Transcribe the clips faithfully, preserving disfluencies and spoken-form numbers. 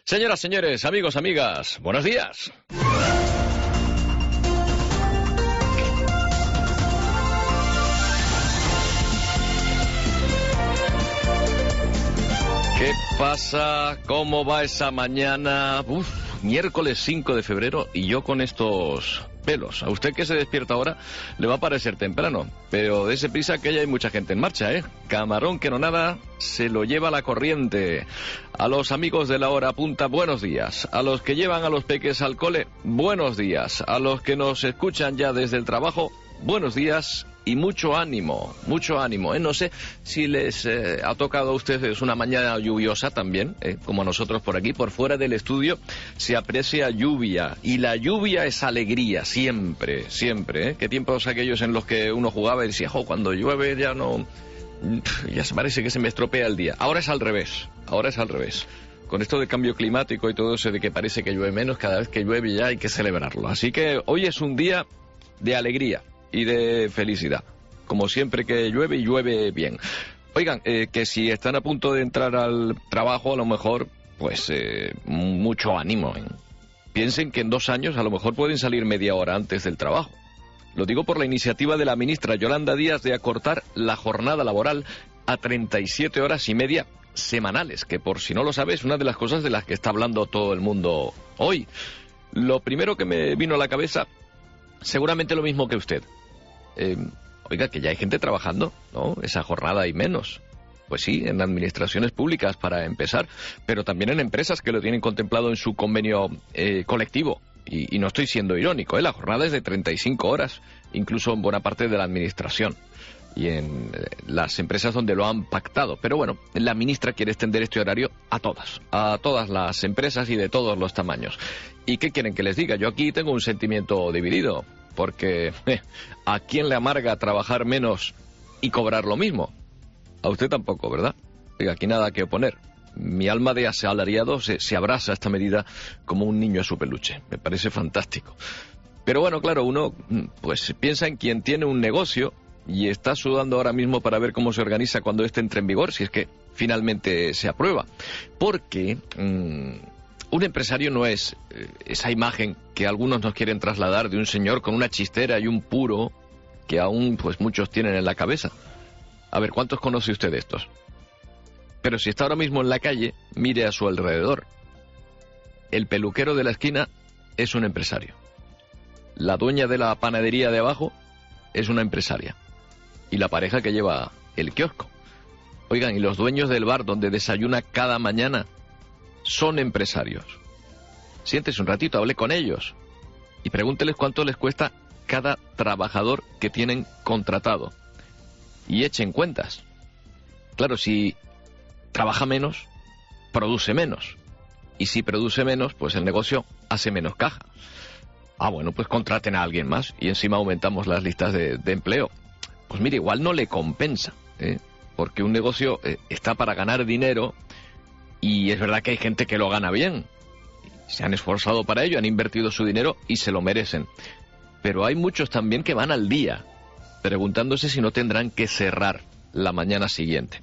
Señoras, señores, amigos, amigas, buenos días. ¿Qué pasa? ¿Cómo va esa mañana? Uf, miércoles cinco de febrero y yo con estos pelos. A usted que se despierta ahora le va a parecer temprano, pero dése prisa que ya hay mucha gente en marcha, ¿eh? Camarón que no nada, se lo lleva la corriente. A los amigos de la hora punta, buenos días. A los que llevan a los peques al cole, buenos días. A los que nos escuchan ya desde el trabajo, buenos días. Y mucho ánimo, mucho ánimo. ¿eh? No sé si les eh, ha tocado a ustedes una mañana lluviosa también, ¿eh? como a nosotros por aquí. Por fuera del estudio se aprecia lluvia. Y la lluvia es alegría, siempre, siempre. ¿eh? Qué tiempos aquellos en los que uno jugaba y decía, jo, cuando llueve ya no... ya se parece que se me estropea el día. Ahora es al revés, ahora es al revés. Con esto de cambio climático y todo eso de que parece que llueve menos, cada vez que llueve ya hay que celebrarlo. Así que hoy es un día de alegría y de felicidad. Como siempre que llueve, y llueve bien. Oigan, eh, que si están a punto de entrar al trabajo, a lo mejor, pues, eh, mucho ánimo. ¿eh? Piensen que en dos años a lo mejor pueden salir media hora antes del trabajo. Lo digo por la iniciativa de la ministra Yolanda Díaz de acortar la jornada laboral a treinta y siete horas y media semanales, que por si no lo sabe es una de las cosas de las que está hablando todo el mundo hoy. Lo primero que me vino a la cabeza, seguramente lo mismo que usted. Eh, oiga, que ya hay gente trabajando, ¿no? Esa jornada y menos. Pues sí, en administraciones públicas para empezar, pero también en empresas que lo tienen contemplado en su convenio eh, colectivo. Y, y no estoy siendo irónico, ¿eh? La jornada es de treinta y cinco horas, incluso en buena parte de la administración y en eh, las empresas donde lo han pactado. Pero bueno, la ministra quiere extender este horario a todas, a todas las empresas y de todos los tamaños. ¿Y qué quieren que les diga? Yo aquí tengo un sentimiento dividido, porque eh, ¿a quién le amarga trabajar menos y cobrar lo mismo? A usted tampoco, ¿verdad? Oiga, aquí nada que oponer. Mi alma de asalariado se, se abraza a esta medida como un niño a su peluche. Me parece fantástico. Pero bueno, claro, uno pues piensa en quien tiene un negocio y está sudando ahora mismo para ver cómo se organiza cuando este entre en vigor, si es que finalmente se aprueba. Porque mmm, un empresario no es eh, esa imagen que algunos nos quieren trasladar de un señor con una chistera y un puro que aún pues muchos tienen en la cabeza. A ver, ¿cuántos conoce usted de estos? Pero si está ahora mismo en la calle, mire a su alrededor. El peluquero de la esquina es un empresario. La dueña de la panadería de abajo es una empresaria. Y la pareja que lleva el kiosco. Oigan, y los dueños del bar donde desayuna cada mañana son empresarios. Siéntese un ratito, hable con ellos y pregúnteles cuánto les cuesta cada trabajador que tienen contratado. Y echen cuentas. Claro, si trabaja menos, produce menos. Y si produce menos, pues el negocio hace menos caja. Ah, bueno, pues contraten a alguien más y encima aumentamos las listas de, de empleo. Pues mire, igual no le compensa, ¿eh? Porque un negocio eh, está para ganar dinero y es verdad que hay gente que lo gana bien. Se han esforzado para ello, han invertido su dinero y se lo merecen. Pero hay muchos también que van al día, preguntándose si no tendrán que cerrar la mañana siguiente.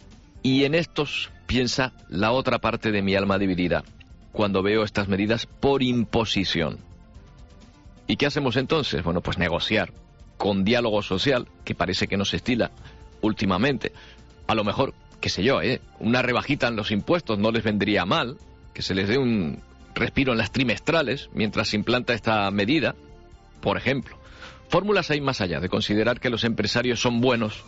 Y en estos piensa la otra parte de mi alma dividida cuando veo estas medidas por imposición. ¿Y qué hacemos entonces? Bueno, pues negociar con diálogo social, que parece que no se estila últimamente. A lo mejor, qué sé yo, ¿eh? una rebajita en los impuestos no les vendría mal, que se les dé un respiro en las trimestrales mientras se implanta esta medida, por ejemplo. Fórmulas hay más allá de considerar que los empresarios son buenos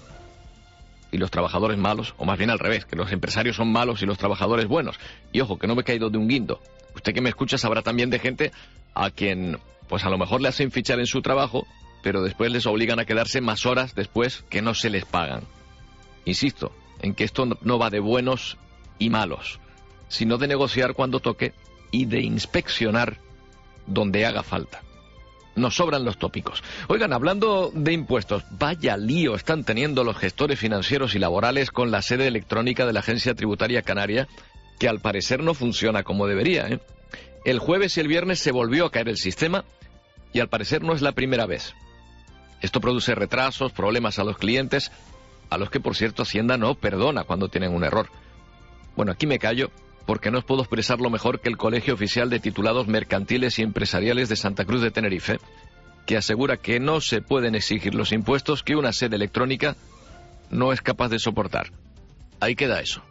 y los trabajadores malos, o más bien al revés, que los empresarios son malos y los trabajadores buenos. Y ojo, que no me he caído de un guindo. Usted que me escucha sabrá también de gente a quien, pues a lo mejor le hacen fichar en su trabajo, pero después les obligan a quedarse más horas después que no se les pagan. Insisto, en que esto no va de buenos y malos, sino de negociar cuando toque y de inspeccionar donde haga falta. Nos sobran los tópicos. Oigan, hablando de impuestos, vaya lío están teniendo los gestores financieros y laborales con la sede electrónica de la Agencia Tributaria Canaria, que al parecer no funciona como debería, ¿eh? El jueves y el viernes se volvió a caer el sistema y al parecer no es la primera vez. Esto produce retrasos, problemas a los clientes, a los que, por cierto, Hacienda no perdona cuando tienen un error. Bueno, aquí me callo porque no os puedo expresarlo mejor que el Colegio Oficial de Titulados Mercantiles y Empresariales de Santa Cruz de Tenerife, que asegura que no se pueden exigir los impuestos que una sede electrónica no es capaz de soportar. Ahí queda eso.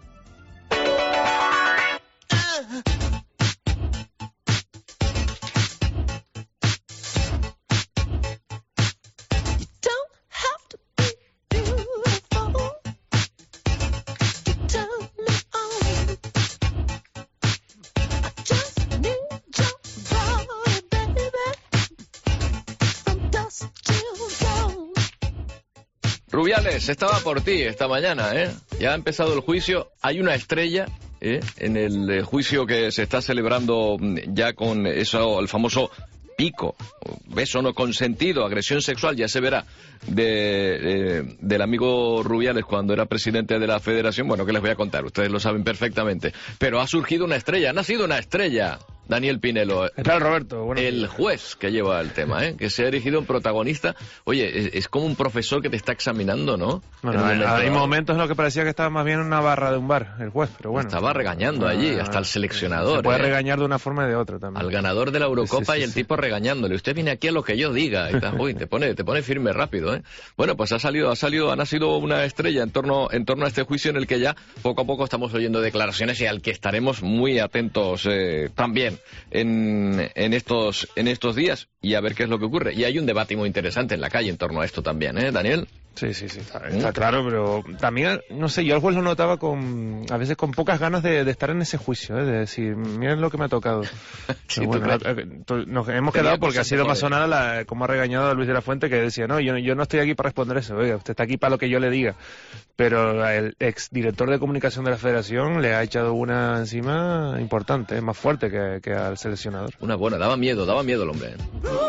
Rubiales, estaba por ti esta mañana, ¿eh? Ya ha empezado el juicio, hay una estrella, ¿eh? En el eh, juicio que se está celebrando ya con eso, el famoso pico, beso no consentido, agresión sexual, ya se verá, de, de, del amigo Rubiales cuando era presidente de la federación. Bueno, ¿qué les voy a contar? Ustedes lo saben perfectamente. Pero ha surgido una estrella, ha nacido una estrella. Daniel Pinelo, ¿qué tal, Roberto? Bueno, el juez que lleva el tema, ¿eh? Que se ha erigido en protagonista. Oye, es, es como un profesor que te está examinando, ¿no? Bueno, en hay momentos en los que parecía que estaba más bien en una barra de un bar, el juez, pero bueno. Estaba regañando no, allí, no, hasta el seleccionador. Se puede ¿eh? regañar de una forma y de otra también. Al ganador de la Eurocopa sí, sí, y el sí. tipo regañándole. Usted viene aquí a lo que yo diga. Y tal. Uy, te pone, te pone firme rápido, ¿eh? Bueno, pues ha salido, ha salido, ha nacido una estrella en torno, en torno a este juicio en el que ya poco a poco estamos oyendo declaraciones y al que estaremos muy atentos eh, también en en estos en estos días y a ver qué es lo que ocurre. Y hay un debate muy interesante en la calle en torno a esto también, ¿eh, Daniel? Sí, sí, sí, está, está claro, pero también, no sé, yo al juez lo notaba con, a veces con pocas ganas de, de estar en ese juicio, ¿eh? De decir, miren lo que me ha tocado. Sí, bueno, nos hemos quedado porque ha sido más sonada la, como ha regañado a Luis de la Fuente, que decía, no, yo, yo no estoy aquí para responder eso, oiga, usted está aquí para lo que yo le diga. Pero el ex director de comunicación de la Federación le ha echado una encima importante, ¿eh? Más fuerte que, que al seleccionador. Una buena, daba miedo, daba miedo el hombre.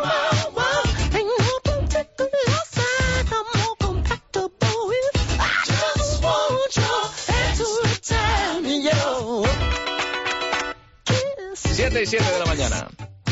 siete y siete de la mañana.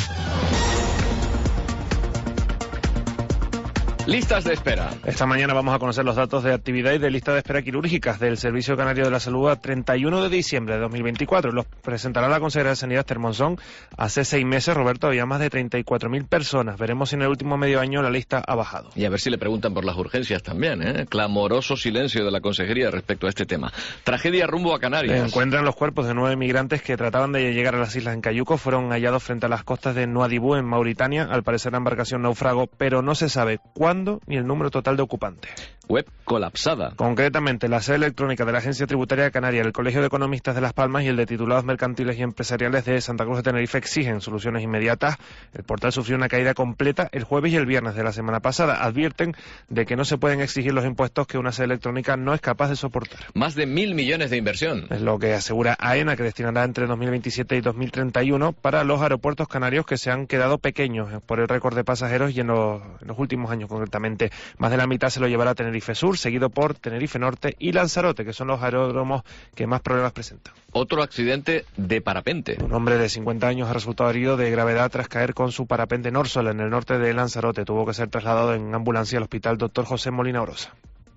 Listas de espera. Esta mañana vamos a conocer los datos de actividad y de lista de espera quirúrgicas del Servicio Canario de la Salud a treinta y uno de diciembre de dos mil veinticuatro. Los presentará la consejera de Sanidad, Esther Monzón. Hace seis meses, Roberto, había más de treinta y cuatro mil personas. Veremos si en el último medio año la lista ha bajado. Y a ver si le preguntan por las urgencias también, ¿eh? Clamoroso silencio de la consejería respecto a este tema. Tragedia rumbo a Canarias. Encuentran los cuerpos de nueve migrantes que trataban de llegar a las islas en Cayuco. Fueron hallados frente a las costas de Nuadhibou, en Mauritania. Al parecer la embarcación naufragó, pero no se sabe cuándo ni el número total de ocupantes. Web colapsada. Concretamente, la sede electrónica de la Agencia Tributaria Canaria, el Colegio de Economistas de Las Palmas y el de Titulados Mercantiles y Empresariales de Santa Cruz de Tenerife exigen soluciones inmediatas. El portal sufrió una caída completa el jueves y el viernes de la semana pasada. Advierten de que no se pueden exigir los impuestos que una sede electrónica no es capaz de soportar. Más de mil millones de inversión. Es lo que asegura AENA, que destinará entre dos mil veintisiete y dos mil treinta y uno para los aeropuertos canarios que se han quedado pequeños por el récord de pasajeros y en los, en los últimos años concretamente. Más de la mitad se lo llevará Tenerife Sur, seguido por Tenerife Norte y Lanzarote, que son los aeródromos que más problemas presentan. Otro accidente de parapente. Un hombre de cincuenta años ha resultado herido de gravedad tras caer con su parapente Norsol en el norte de Lanzarote. Tuvo que ser trasladado en ambulancia al hospital doctor José Molina Orosa.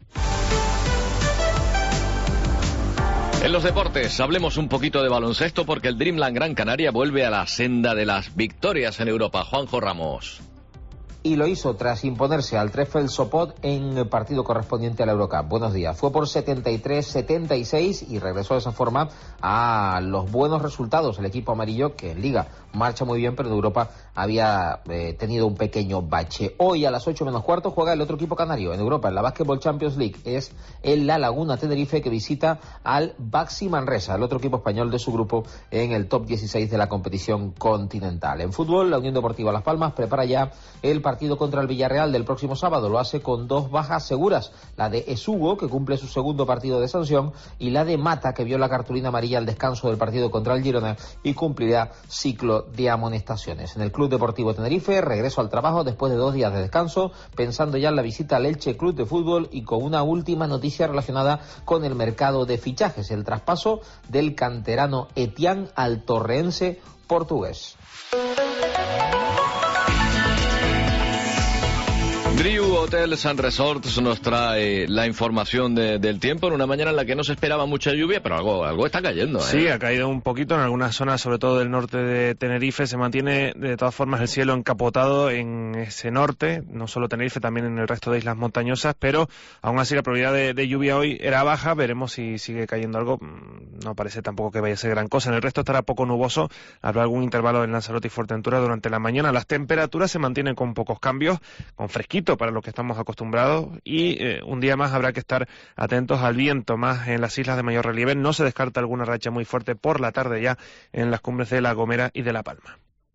En los deportes, hablemos un poquito de baloncesto porque el Dreamland Gran Canaria vuelve a la senda de las victorias en Europa. Juanjo Ramos. Y lo hizo tras imponerse al Treffel Sopot en el partido correspondiente a la Eurocup. Buenos días. Fue por setenta y tres setenta y seis y regresó de esa forma a los buenos resultados. El equipo amarillo, que en Liga marcha muy bien, pero en Europa había eh, tenido un pequeño bache. Hoy a las ocho menos cuarto juega el otro equipo canario en Europa, en la Basketball Champions League. Es el La Laguna Tenerife, que visita al Baxi Manresa, el otro equipo español de su grupo en el top dieciséis de la competición continental. En fútbol, la Unión Deportiva Las Palmas prepara ya el partido partido contra el Villarreal del próximo sábado. Lo hace con dos bajas seguras, la de Esugo, que cumple su segundo partido de sanción, y la de Mata, que vio la cartulina amarilla al descanso del partido contra el Girona y cumplirá ciclo de amonestaciones. En el Club Deportivo Tenerife, regreso al trabajo después de dos días de descanso, pensando ya en la visita al Elche Club de Fútbol y con una última noticia relacionada con el mercado de fichajes, el traspaso del canterano Etienne al torreense portugués. Driu Hotels and Resorts nos trae la información de, del tiempo en una mañana en la que no se esperaba mucha lluvia, pero algo algo está cayendo, ¿eh? Sí, ha caído un poquito en algunas zonas, sobre todo del norte de Tenerife. Se mantiene de todas formas el cielo encapotado en ese norte, no solo Tenerife, también en el resto de islas montañosas, pero aún así la probabilidad de, de lluvia hoy era baja. Veremos si sigue cayendo algo. No parece tampoco que vaya a ser gran cosa. En el resto estará poco nuboso, habrá algún intervalo en Lanzarote y Fuerteventura durante la mañana. Las temperaturas se mantienen con pocos cambios, con fresquito para lo que estamos acostumbrados, y eh, un día más habrá que estar atentos al viento, más en las islas de mayor relieve. No se descarta alguna racha muy fuerte por la tarde ya en las cumbres de La Gomera y de La Palma.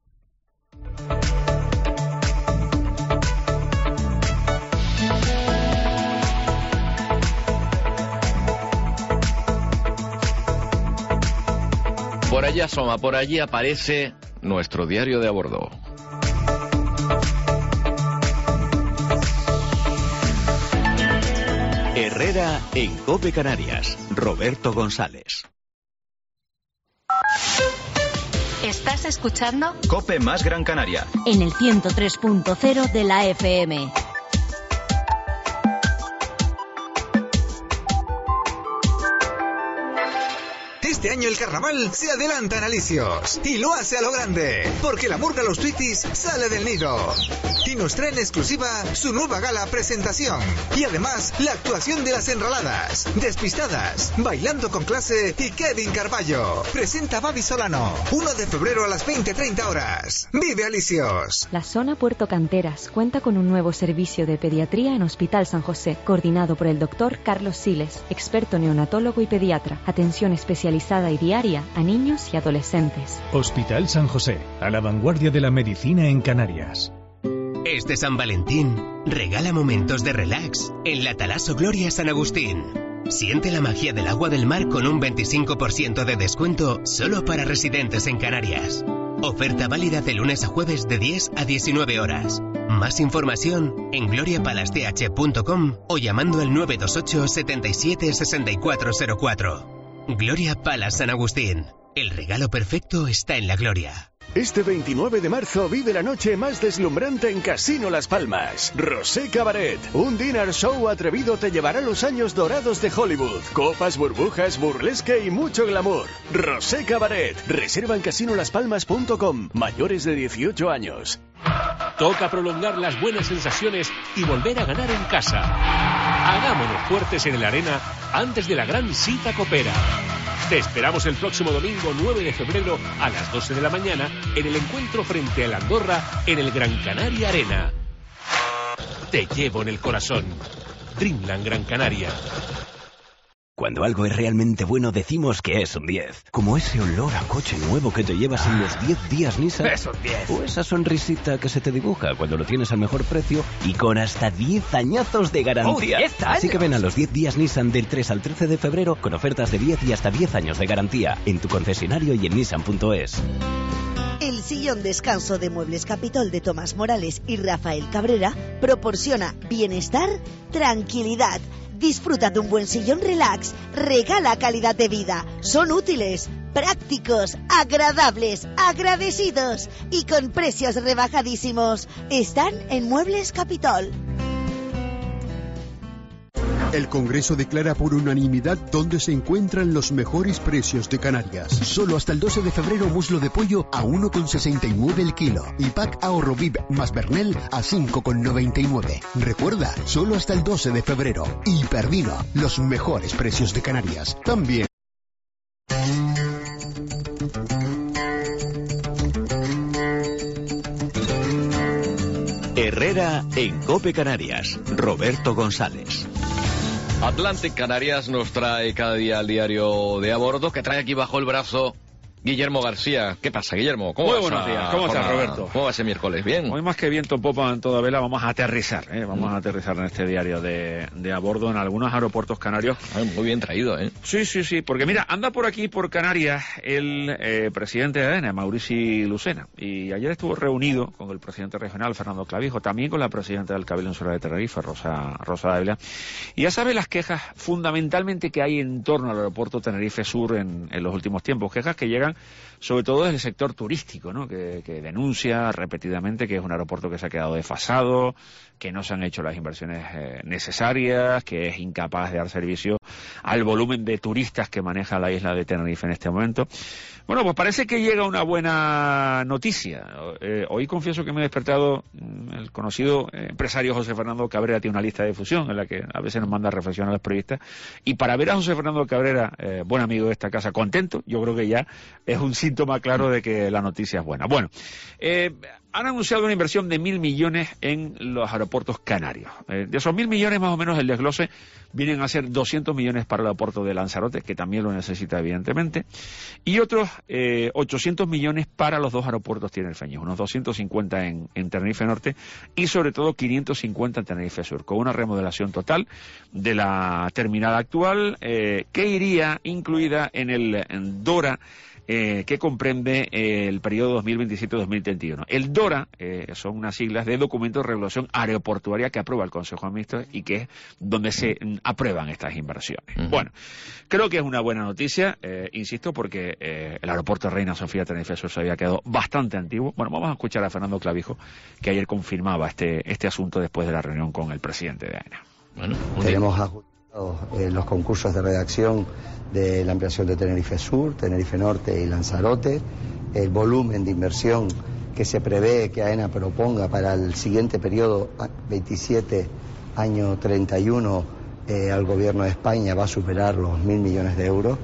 Por allí asoma, por allí aparece nuestro diario de a bordo. Herrera en COPE Canarias. Roberto González. ¿Estás escuchando? COPE más Gran Canaria. En el ciento tres punto cero de la F M. Este año el carnaval se adelanta en Alicios y lo hace a lo grande, porque la murga Los Tweeties sale del nido y nos trae en exclusiva su nueva gala presentación y además la actuación de las Enroladas, Despistadas, Bailando con Clase y Kevin Carballo. Presenta Babi Solano, uno de febrero a las veinte treinta horas. ¡Vive Alicios! La zona Puerto Canteras cuenta con un nuevo servicio de pediatría en Hospital San José, coordinado por el doctor Carlos Siles, experto neonatólogo y pediatra. Atención especializada y diaria a niños y adolescentes. Hospital San José, a la vanguardia de la medicina en Canarias. Este San Valentín, regala momentos de relax en la Talaso Gloria San Agustín. Siente la magia del agua del mar con un veinticinco por ciento de descuento solo para residentes en Canarias. Oferta válida de lunes a jueves de diez a diecinueve horas. Más información en gloria palace t h punto com o llamando al nueve dos ocho setenta y siete sesenta y cuatro cero cuatro. Gloria Palace San Agustín. El regalo perfecto está en la gloria. Este veintinueve de marzo vive la noche más deslumbrante en Casino Las Palmas. Rosé Cabaret. Un dinner show atrevido te llevará a los años dorados de Hollywood. Copas, burbujas, burlesque y mucho glamour. Rosé Cabaret. Reserva en casino las palmas punto com. Mayores de dieciocho años. Toca prolongar las buenas sensaciones y volver a ganar en casa. Hagámonos fuertes en el Arena antes de la gran cita copera. Te esperamos el próximo domingo nueve de febrero a las doce de la mañana en el encuentro frente a la Andorra en el Gran Canaria Arena. Te llevo en el corazón. Dreamland Gran Canaria. Cuando algo es realmente bueno decimos que es un diez. Como ese olor a coche nuevo que te llevas en los diez días Nissan. Es un diez. O esa sonrisita que se te dibuja cuando lo tienes al mejor precio y con hasta diez añazos de garantía. Oh, diez años. Así que ven a los diez días Nissan del tres al trece de febrero con ofertas de diez y hasta diez años de garantía en tu concesionario y en nissan punto es. El sillón descanso de Muebles Capitol de Tomás Morales y Rafael Cabrera proporciona bienestar, tranquilidad. Disfruta de un buen sillón relax, regala calidad de vida, son útiles, prácticos, agradables, agradecidos y con precios rebajadísimos. Están en Muebles Capitol. El Congreso declara por unanimidad dónde se encuentran los mejores precios de Canarias. Solo hasta el doce de febrero muslo de pollo a uno con sesenta y nueve el kilo y pack ahorro V I P más Bernel a cinco con noventa y nueve. Recuerda, solo hasta el doce de febrero. Hiperdino, los mejores precios de Canarias. También. Herrera en COPE Canarias. Roberto González. Atlantic Canarias nos trae cada día el diario de a bordo, que trae aquí bajo el brazo Guillermo García. ¿Qué pasa, Guillermo? ¿Cómo Muy vas buenos a, días. ¿Cómo estás, Roberto? ¿Cómo va ese miércoles? ¿Bien? Hoy más que viento en popa en toda vela, vamos a aterrizar, ¿eh? Vamos a aterrizar en este diario de, de a bordo en algunos aeropuertos canarios. Ay, muy bien traído, ¿eh? Sí, sí, sí, porque mira, anda por aquí, por Canarias, el eh, presidente de AENA, Maurici Lucena, y ayer estuvo reunido con el presidente regional, Fernando Clavijo, también con la presidenta del Cabildo Insular de Tenerife, Rosa, Rosa Dávila, y ya sabe las quejas fundamentalmente que hay en torno al aeropuerto Tenerife Sur en, en los últimos tiempos, quejas que llegan sobre todo desde el sector turístico, ¿no? Que, que denuncia repetidamente que es un aeropuerto que se ha quedado desfasado, que no se han hecho las inversiones eh, necesarias, que es incapaz de dar servicio al volumen de turistas que maneja la isla de Tenerife en este momento. Bueno, pues parece que llega una buena noticia. Eh, hoy confieso que me he despertado, el conocido empresario José Fernando Cabrera tiene una lista de difusión en la que a veces nos manda a reflexionar a los periodistas, y para ver a José Fernando Cabrera, eh, buen amigo de esta casa, contento, yo creo que ya es un síntoma claro de que la noticia es buena. Bueno, eh, han anunciado una inversión de mil millones en los aeropuertos canarios. Eh, de esos mil millones, más o menos, el desglose vienen a ser doscientos millones para el aeropuerto de Lanzarote, que también lo necesita, evidentemente, y otros eh, ochocientos millones para los dos aeropuertos tinerfeños, unos doscientos cincuenta en, en Tenerife Norte y, sobre todo, quinientos cincuenta en Tenerife Sur, con una remodelación total de la terminal actual, eh, que iría incluida en el en Dora, Eh, que comprende eh, el periodo dos mil veintisiete a dos mil treinta y uno. El DORA eh, son unas siglas de Documento de Regulación Aeroportuaria que aprueba el Consejo de Ministros y que es donde se mm, aprueban estas inversiones. Uh-huh. Bueno, creo que es una buena noticia, eh, insisto, porque eh, el aeropuerto Reina Sofía Tenerife Sur se había quedado bastante antiguo. Bueno, vamos a escuchar a Fernando Clavijo, que ayer confirmaba este, este asunto después de la reunión con el presidente de AENA. Bueno, tenemos ajustado eh, los concursos de redacción de la ampliación de Tenerife Sur, Tenerife Norte y Lanzarote, el volumen de inversión que se prevé que AENA proponga para el siguiente periodo veintisiete, año treinta y uno, eh, al gobierno de España va a superar los mil millones de euros.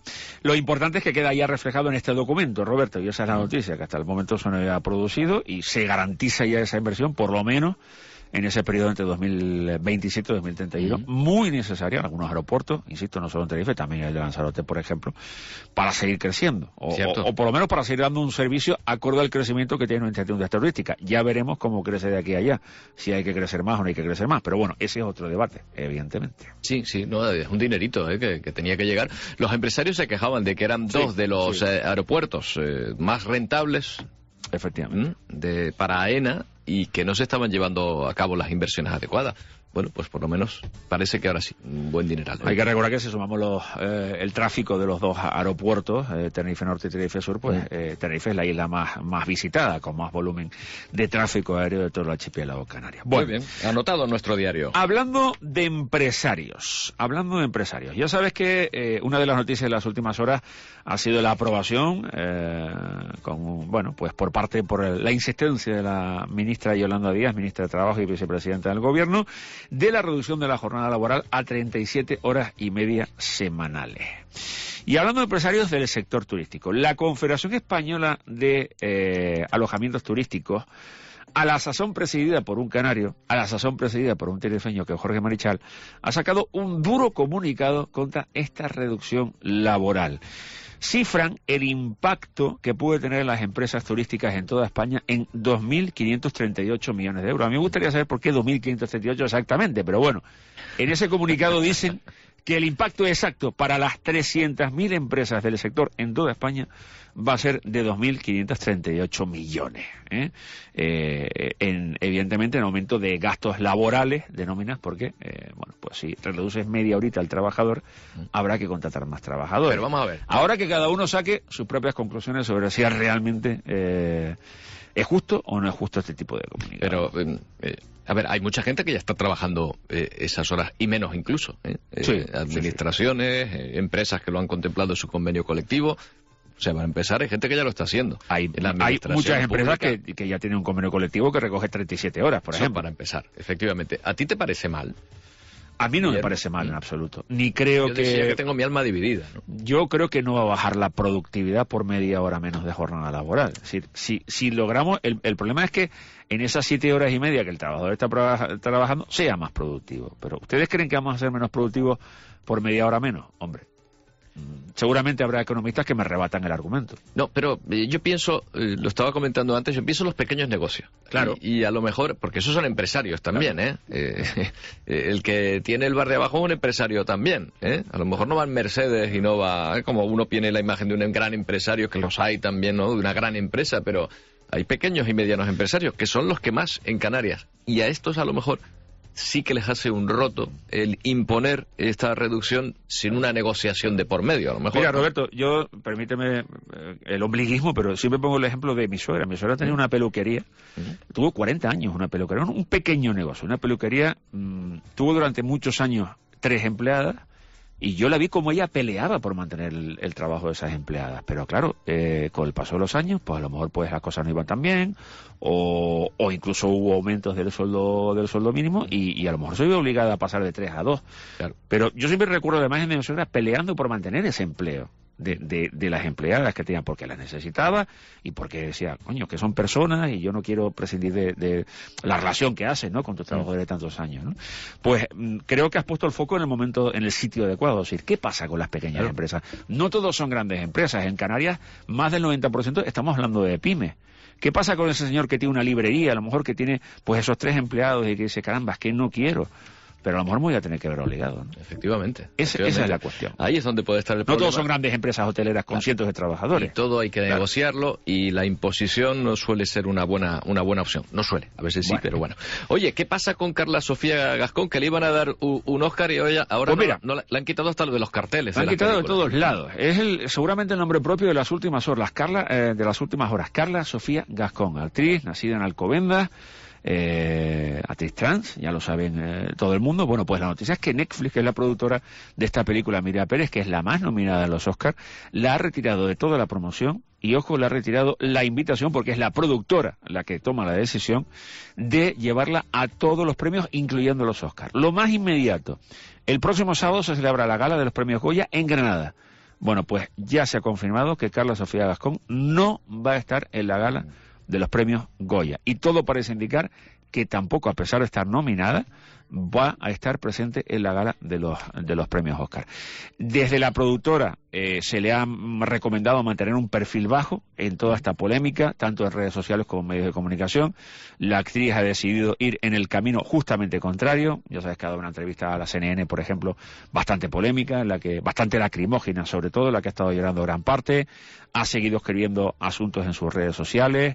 Lo importante es que queda ya reflejado en este documento, Roberto, y esa es la noticia, que hasta el momento eso no había producido y se garantiza ya esa inversión, por lo menos en ese periodo entre dos mil veintisiete y dos mil treinta y uno, uh-huh. muy necesaria en algunos aeropuertos, insisto, no solo en Tenerife, también el de Lanzarote, por ejemplo, para seguir creciendo, o, o, o por lo menos para seguir dando un servicio acorde al crecimiento que tiene nuestra industria turística. Ya veremos cómo crece de aquí a allá, si hay que crecer más o no hay que crecer más, pero bueno, ese es otro debate, evidentemente. Sí, sí, no, es un dinerito eh, que, que tenía que llegar. Los empresarios se quejaban de que eran dos sí, de los sí. eh, aeropuertos eh, más rentables, efectivamente, de, para AENA, y que no se estaban llevando a cabo las inversiones adecuadas. Bueno, pues por lo menos parece que ahora sí, un buen dineral. Hay que recordar que si sumamos los, eh, el tráfico de los dos aeropuertos, eh, Tenerife Norte y Tenerife Sur, pues mm. eh, Tenerife es la isla más, más visitada, con más volumen de tráfico aéreo de todo el archipiélago canario. Bueno, muy bien, anotado en nuestro diario. Hablando de empresarios, hablando de empresarios, ya sabes que eh, una de las noticias de las últimas horas ha sido la aprobación, eh, con, bueno, pues por parte, por el, la insistencia de la ministra Yolanda Díaz, ministra de Trabajo y vicepresidenta del Gobierno, de la reducción de la jornada laboral a treinta y siete horas y media semanales. Y hablando de empresarios del sector turístico, la Confederación Española de eh, Alojamientos Turísticos, a la sazón presidida por un canario, a la sazón presidida por un tinerfeño que es Jorge Marichal, ha sacado un duro comunicado contra esta reducción laboral. Cifran el impacto que puede tener las empresas turísticas en toda España en dos mil quinientos treinta y ocho millones de euros. A mí me gustaría saber por qué dos mil quinientos treinta y ocho exactamente, pero bueno, en ese comunicado dicen que el impacto exacto para las trescientas mil empresas del sector en toda España va a ser de dos mil quinientos treinta y ocho millones. ¿eh? Eh, en, evidentemente en aumento de gastos laborales, de nóminas, porque, eh, bueno, pues si reduces media horita al trabajador, habrá que contratar más trabajadores. Pero vamos a ver. Ahora que cada uno saque sus propias conclusiones sobre si realmente eh, es justo o no es justo este tipo de comunicación. Pero, eh, eh, a ver, hay mucha gente que ya está trabajando eh, esas horas, y menos incluso. ¿eh? Sí, eh, administraciones, sí, sí. Eh, empresas que lo han contemplado en su convenio colectivo. O sea, para empezar, hay gente que ya lo está haciendo. Hay, hay muchas empresas que, que ya tienen un convenio colectivo que recoge treinta y siete horas, por Eso ejemplo. Para empezar, efectivamente. ¿A ti te parece mal? A mí no Bien. me parece mal en absoluto. Ni creo Yo que... decía que tengo mi alma dividida, ¿no? Yo creo que no va a bajar la productividad por media hora menos de jornada laboral. Es decir, si, si logramos... El, el problema es que en esas siete horas y media que el trabajador está tra- trabajando, sea más productivo. Pero ¿ustedes creen que vamos a ser menos productivos por media hora menos? Hombre, seguramente habrá economistas que me rebatan el argumento. No, pero eh, yo pienso, eh, lo estaba comentando antes, yo pienso en los pequeños negocios. Claro. Y, y a lo mejor, porque esos son empresarios también, claro. ¿eh? Eh, eh, El que tiene el bar de abajo es un empresario también, ¿eh? A lo mejor no va en Mercedes y no va, ¿eh? Como uno tiene la imagen de un gran empresario, que los hay también, ¿no? De una gran empresa, pero hay pequeños y medianos empresarios que son los que más en Canarias. Y a estos a lo mejor sí que les hace un roto el imponer esta reducción sin una negociación de por medio, a lo mejor. Mira, Roberto, yo, permíteme eh, el ombliguismo, pero siempre pongo el ejemplo de mi suegra. Mi suegra tenía una peluquería, uh-huh. tuvo cuarenta años una peluquería, un pequeño negocio, una peluquería, mmm, tuvo durante muchos años tres empleadas, y yo la vi como ella peleaba por mantener el, el trabajo de esas empleadas. Pero claro, eh, con el paso de los años, pues a lo mejor pues las cosas no iban tan bien, o, o incluso hubo aumentos del sueldo del sueldo mínimo, y, y a lo mejor se vio obligada a pasar de tres a dos. Claro. Pero yo siempre recuerdo además de mi suegra peleando por mantener ese empleo de, de, de las empleadas que tenían, porque las necesitaba y porque decía, coño, que son personas y yo no quiero prescindir de, de la relación que hacen, ¿no?, con tu trabajo de tantos años, ¿no? Pues creo que has puesto el foco en el momento, en el sitio adecuado. Es decir, ¿qué pasa con las pequeñas claro. empresas? No todos son grandes empresas. En Canarias, más del noventa por ciento estamos hablando de pymes. ¿Qué pasa con ese señor que tiene una librería, a lo mejor que tiene pues esos tres empleados y que dice, caramba, es que no quiero? Pero a lo mejor me voy a tener que ver obligado, ¿no? Efectivamente, Ese, efectivamente. Esa es la cuestión. Ahí es donde puede estar el no problema. No todos son grandes empresas hoteleras con claro. cientos de trabajadores. Y todo hay que claro. negociarlo, y la imposición no suele ser una buena una buena opción. No suele, a veces sí, bueno. pero bueno. Oye, ¿qué pasa con Carla Sofía Gascón? Que le iban a dar un, un Oscar y ahora pues mira, no, no, le han quitado hasta lo de los carteles. Le han quitado de todos lados. Es el, seguramente el nombre propio de las últimas horas. Carla, eh, de las últimas horas. Carla Sofía Gascón, actriz, nacida en Alcobendas. Eh, actriz trans, ya lo saben eh, todo el mundo. Bueno, pues la noticia es que Netflix, que es la productora de esta película, Miriam Pérez, que es la más nominada a los Oscars, la ha retirado de toda la promoción, y ojo, le ha retirado la invitación, porque es la productora la que toma la decisión de llevarla a todos los premios, incluyendo los Oscars. Lo más inmediato, el próximo sábado se celebra la gala de los premios Goya en Granada. Bueno, pues ya se ha confirmado que Carla Sofía Gascón no va a estar en la gala de los premios Goya, y todo parece indicar que tampoco, a pesar de estar nominada, va a estar presente en la gala de los de los premios Oscar. Desde la productora eh, se le ha recomendado mantener un perfil bajo en toda esta polémica, tanto en redes sociales como en medios de comunicación. La actriz ha decidido ir en el camino justamente contrario. Ya sabes que ha dado una entrevista a la C N N, por ejemplo, bastante polémica, en la que bastante lacrimógena, sobre todo, en la que ha estado llorando gran parte. Ha seguido escribiendo asuntos en sus redes sociales,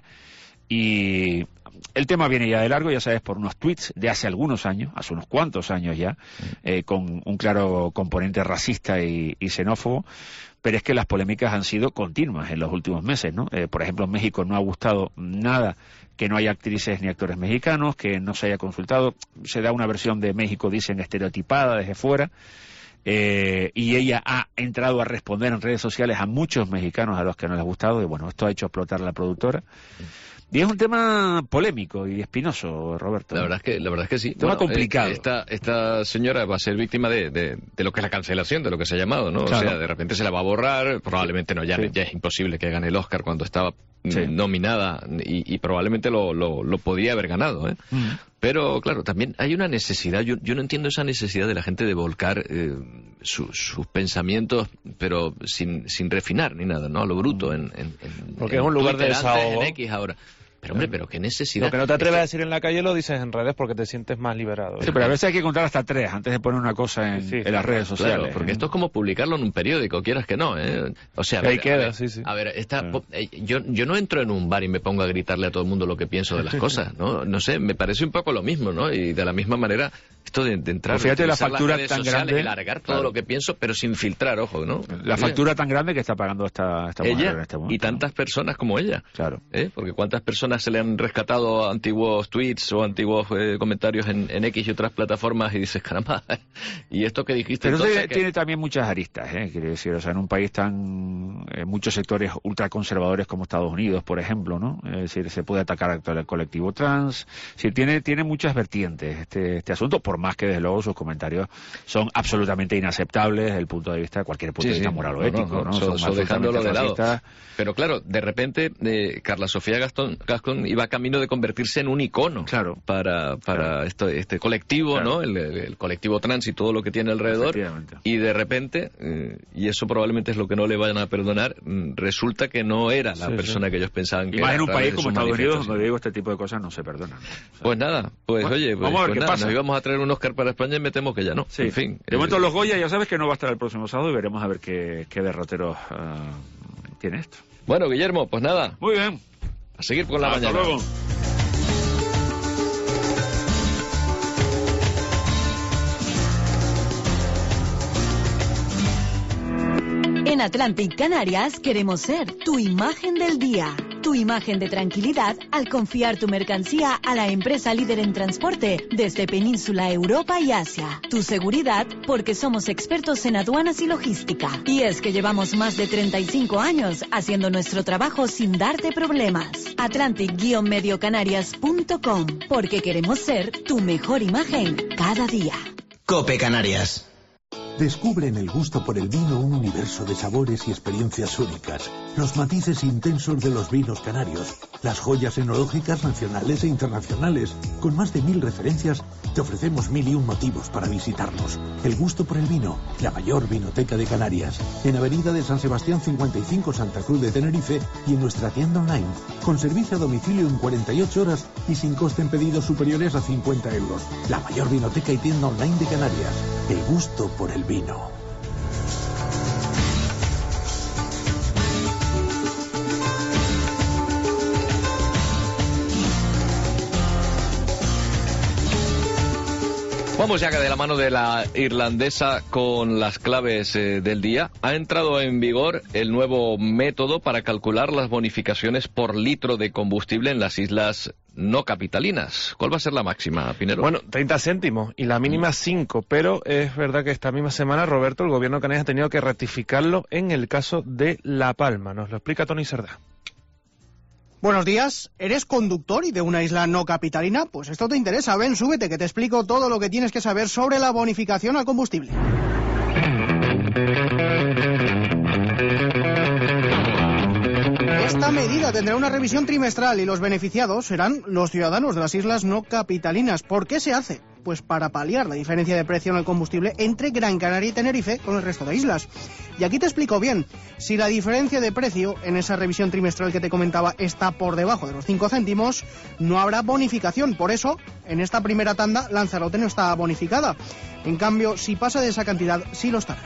y el tema viene ya de largo, ya sabes, por unos tweets de hace algunos años, hace unos cuantos años ya, eh, con un claro componente racista y, y xenófobo. Pero es que las polémicas han sido continuas en los últimos meses, ¿no? Eh, por ejemplo, en México no ha gustado nada que no haya actrices ni actores mexicanos, que no se haya consultado. Se da una versión de México, dicen, estereotipada desde fuera. Eh, y ella ha entrado a responder en redes sociales a muchos mexicanos a los que no les ha gustado, y bueno, esto ha hecho explotar a la productora. Y es un tema polémico y espinoso, Roberto. La verdad es que, la verdad es que sí. Un tema bueno, complicado. Eh, esta, esta señora va a ser víctima de, de, de lo que es la cancelación, de lo que se ha llamado, ¿no? Claro. O sea, de repente se la va a borrar, probablemente no, ya, sí. ya es imposible que gane el Oscar cuando estaba sí. nominada, y, y probablemente lo, lo, lo podía haber ganado, ¿eh? Mm. Pero, claro, también hay una necesidad, yo, yo no entiendo esa necesidad de la gente de volcar eh, su, sus pensamientos, pero sin, sin refinar ni nada, ¿no? A lo bruto, en, en, en Porque en es un lugar de Twitter antes, desahogo. En X ahora. Pero hombre, pero qué necesidad. Lo que no te atreves Esto... a decir en la calle lo dices en redes porque te sientes más liberado. Sí, pero a veces hay que contar hasta tres antes de poner una cosa en, sí, en las redes sociales. Claro, porque ¿eh? esto es como publicarlo en un periódico, quieras que no, ¿eh? O sea, a ver, ahí queda, a ver, sí, sí. A ver, esta, sí. yo, yo no entro en un bar y me pongo a gritarle a todo el mundo lo que pienso de las cosas, ¿no? No sé, me parece un poco lo mismo, ¿no? Y de la misma manera, esto de, de entrar... Pues fíjate la factura tan sociales, grande... y largar todo claro. lo que pienso, pero sin filtrar, ojo, ¿no? La factura tan grande que está pagando esta, esta mujer ella en este momento. Y tantas ¿no? personas como ella. Claro. ¿Eh? Porque cuántas personas se le han rescatado antiguos tweets o antiguos eh, comentarios en, en X y otras plataformas, y dices, caramba, ¿y esto que dijiste? Pero entonces, tiene, que... tiene también muchas aristas, ¿eh? Quiero decir, o sea, en un país tan... Eh, muchos sectores ultraconservadores como Estados Unidos, por ejemplo, ¿no? Es decir, se puede atacar al colectivo trans. Es decir, tiene, tiene muchas vertientes este, este asunto, por más que desde luego sus comentarios son absolutamente inaceptables desde el punto de vista, cualquier punto sí, de vista sí. moral o no, ético, no, ¿no? So, son so dejándolo de lado. racistas. Pero claro, de repente eh, Carla Sofía Gascón, Gascón iba camino de convertirse en un icono claro. para, para claro. esto, este colectivo, claro. ¿no? El, el, el colectivo trans y todo lo que tiene alrededor. Y de repente, eh, y eso probablemente es lo que no le vayan a perdonar, resulta que no era la sí, persona sí. que ellos pensaban que y más era. En un país como Estados Unidos, donde digo este tipo de cosas no se perdonan. O sea, pues nada, pues bueno, oye, pues, vamos a ver pues qué nada, pasa. nos íbamos a traer un Oscar para España y me temo que ya no. Sí. En fin. De momento eh, los Goya ya sabes que no va a estar el próximo sábado y veremos a ver qué, qué derroteros uh, tiene esto. Bueno, Guillermo, pues nada. Muy bien. A seguir por la Hasta mañana. Hasta luego. En Atlantic Canarias queremos ser tu imagen del día. Tu imagen de tranquilidad al confiar tu mercancía a la empresa líder en transporte desde Península Europa y Asia. Tu seguridad porque somos expertos en aduanas y logística. Y es que llevamos más de treinta y cinco años haciendo nuestro trabajo sin darte problemas. Atlantic Medio Canarias punto com, porque queremos ser tu mejor imagen cada día. Cope Canarias. Descubre en el gusto por el vino un universo de sabores y experiencias únicas, los matices intensos de los vinos canarios, las joyas enológicas nacionales e internacionales. Con más de mil referencias, te ofrecemos mil y un motivos para visitarnos. El gusto por el vino, la mayor vinoteca de Canarias, en Avenida de San Sebastián cincuenta y cinco, Santa Cruz de Tenerife, y en nuestra tienda online, con servicio a domicilio en cuarenta y ocho horas y sin coste en pedidos superiores a cincuenta euros. La mayor vinoteca y tienda online de Canarias. El gusto por el vino. Vamos ya que de la mano de la irlandesa con las claves eh, del día. Ha entrado en vigor el nuevo método para calcular las bonificaciones por litro de combustible en las islas no capitalinas. ¿Cuál va a ser la máxima, Pinero? Bueno, treinta céntimos y la mínima cinco, pero es verdad que esta misma semana, Roberto, el gobierno canadiense ha tenido que ratificarlo en el caso de La Palma. Nos lo explica Tony Cerdá. Buenos días, ¿eres conductor y de una isla no capitalina? Pues esto te interesa, ven, súbete, que te explico todo lo que tienes que saber sobre la bonificación al combustible. Esta medida tendrá una revisión trimestral y los beneficiados serán los ciudadanos de las islas no capitalinas. ¿Por qué se hace? Pues para paliar la diferencia de precio en el combustible entre Gran Canaria y Tenerife con el resto de islas. Y aquí te explico bien, si la diferencia de precio en esa revisión trimestral que te comentaba está por debajo de los cinco céntimos, no habrá bonificación. Por eso, en esta primera tanda, Lanzarote no está bonificada. En cambio, si pasa de esa cantidad, sí lo estará.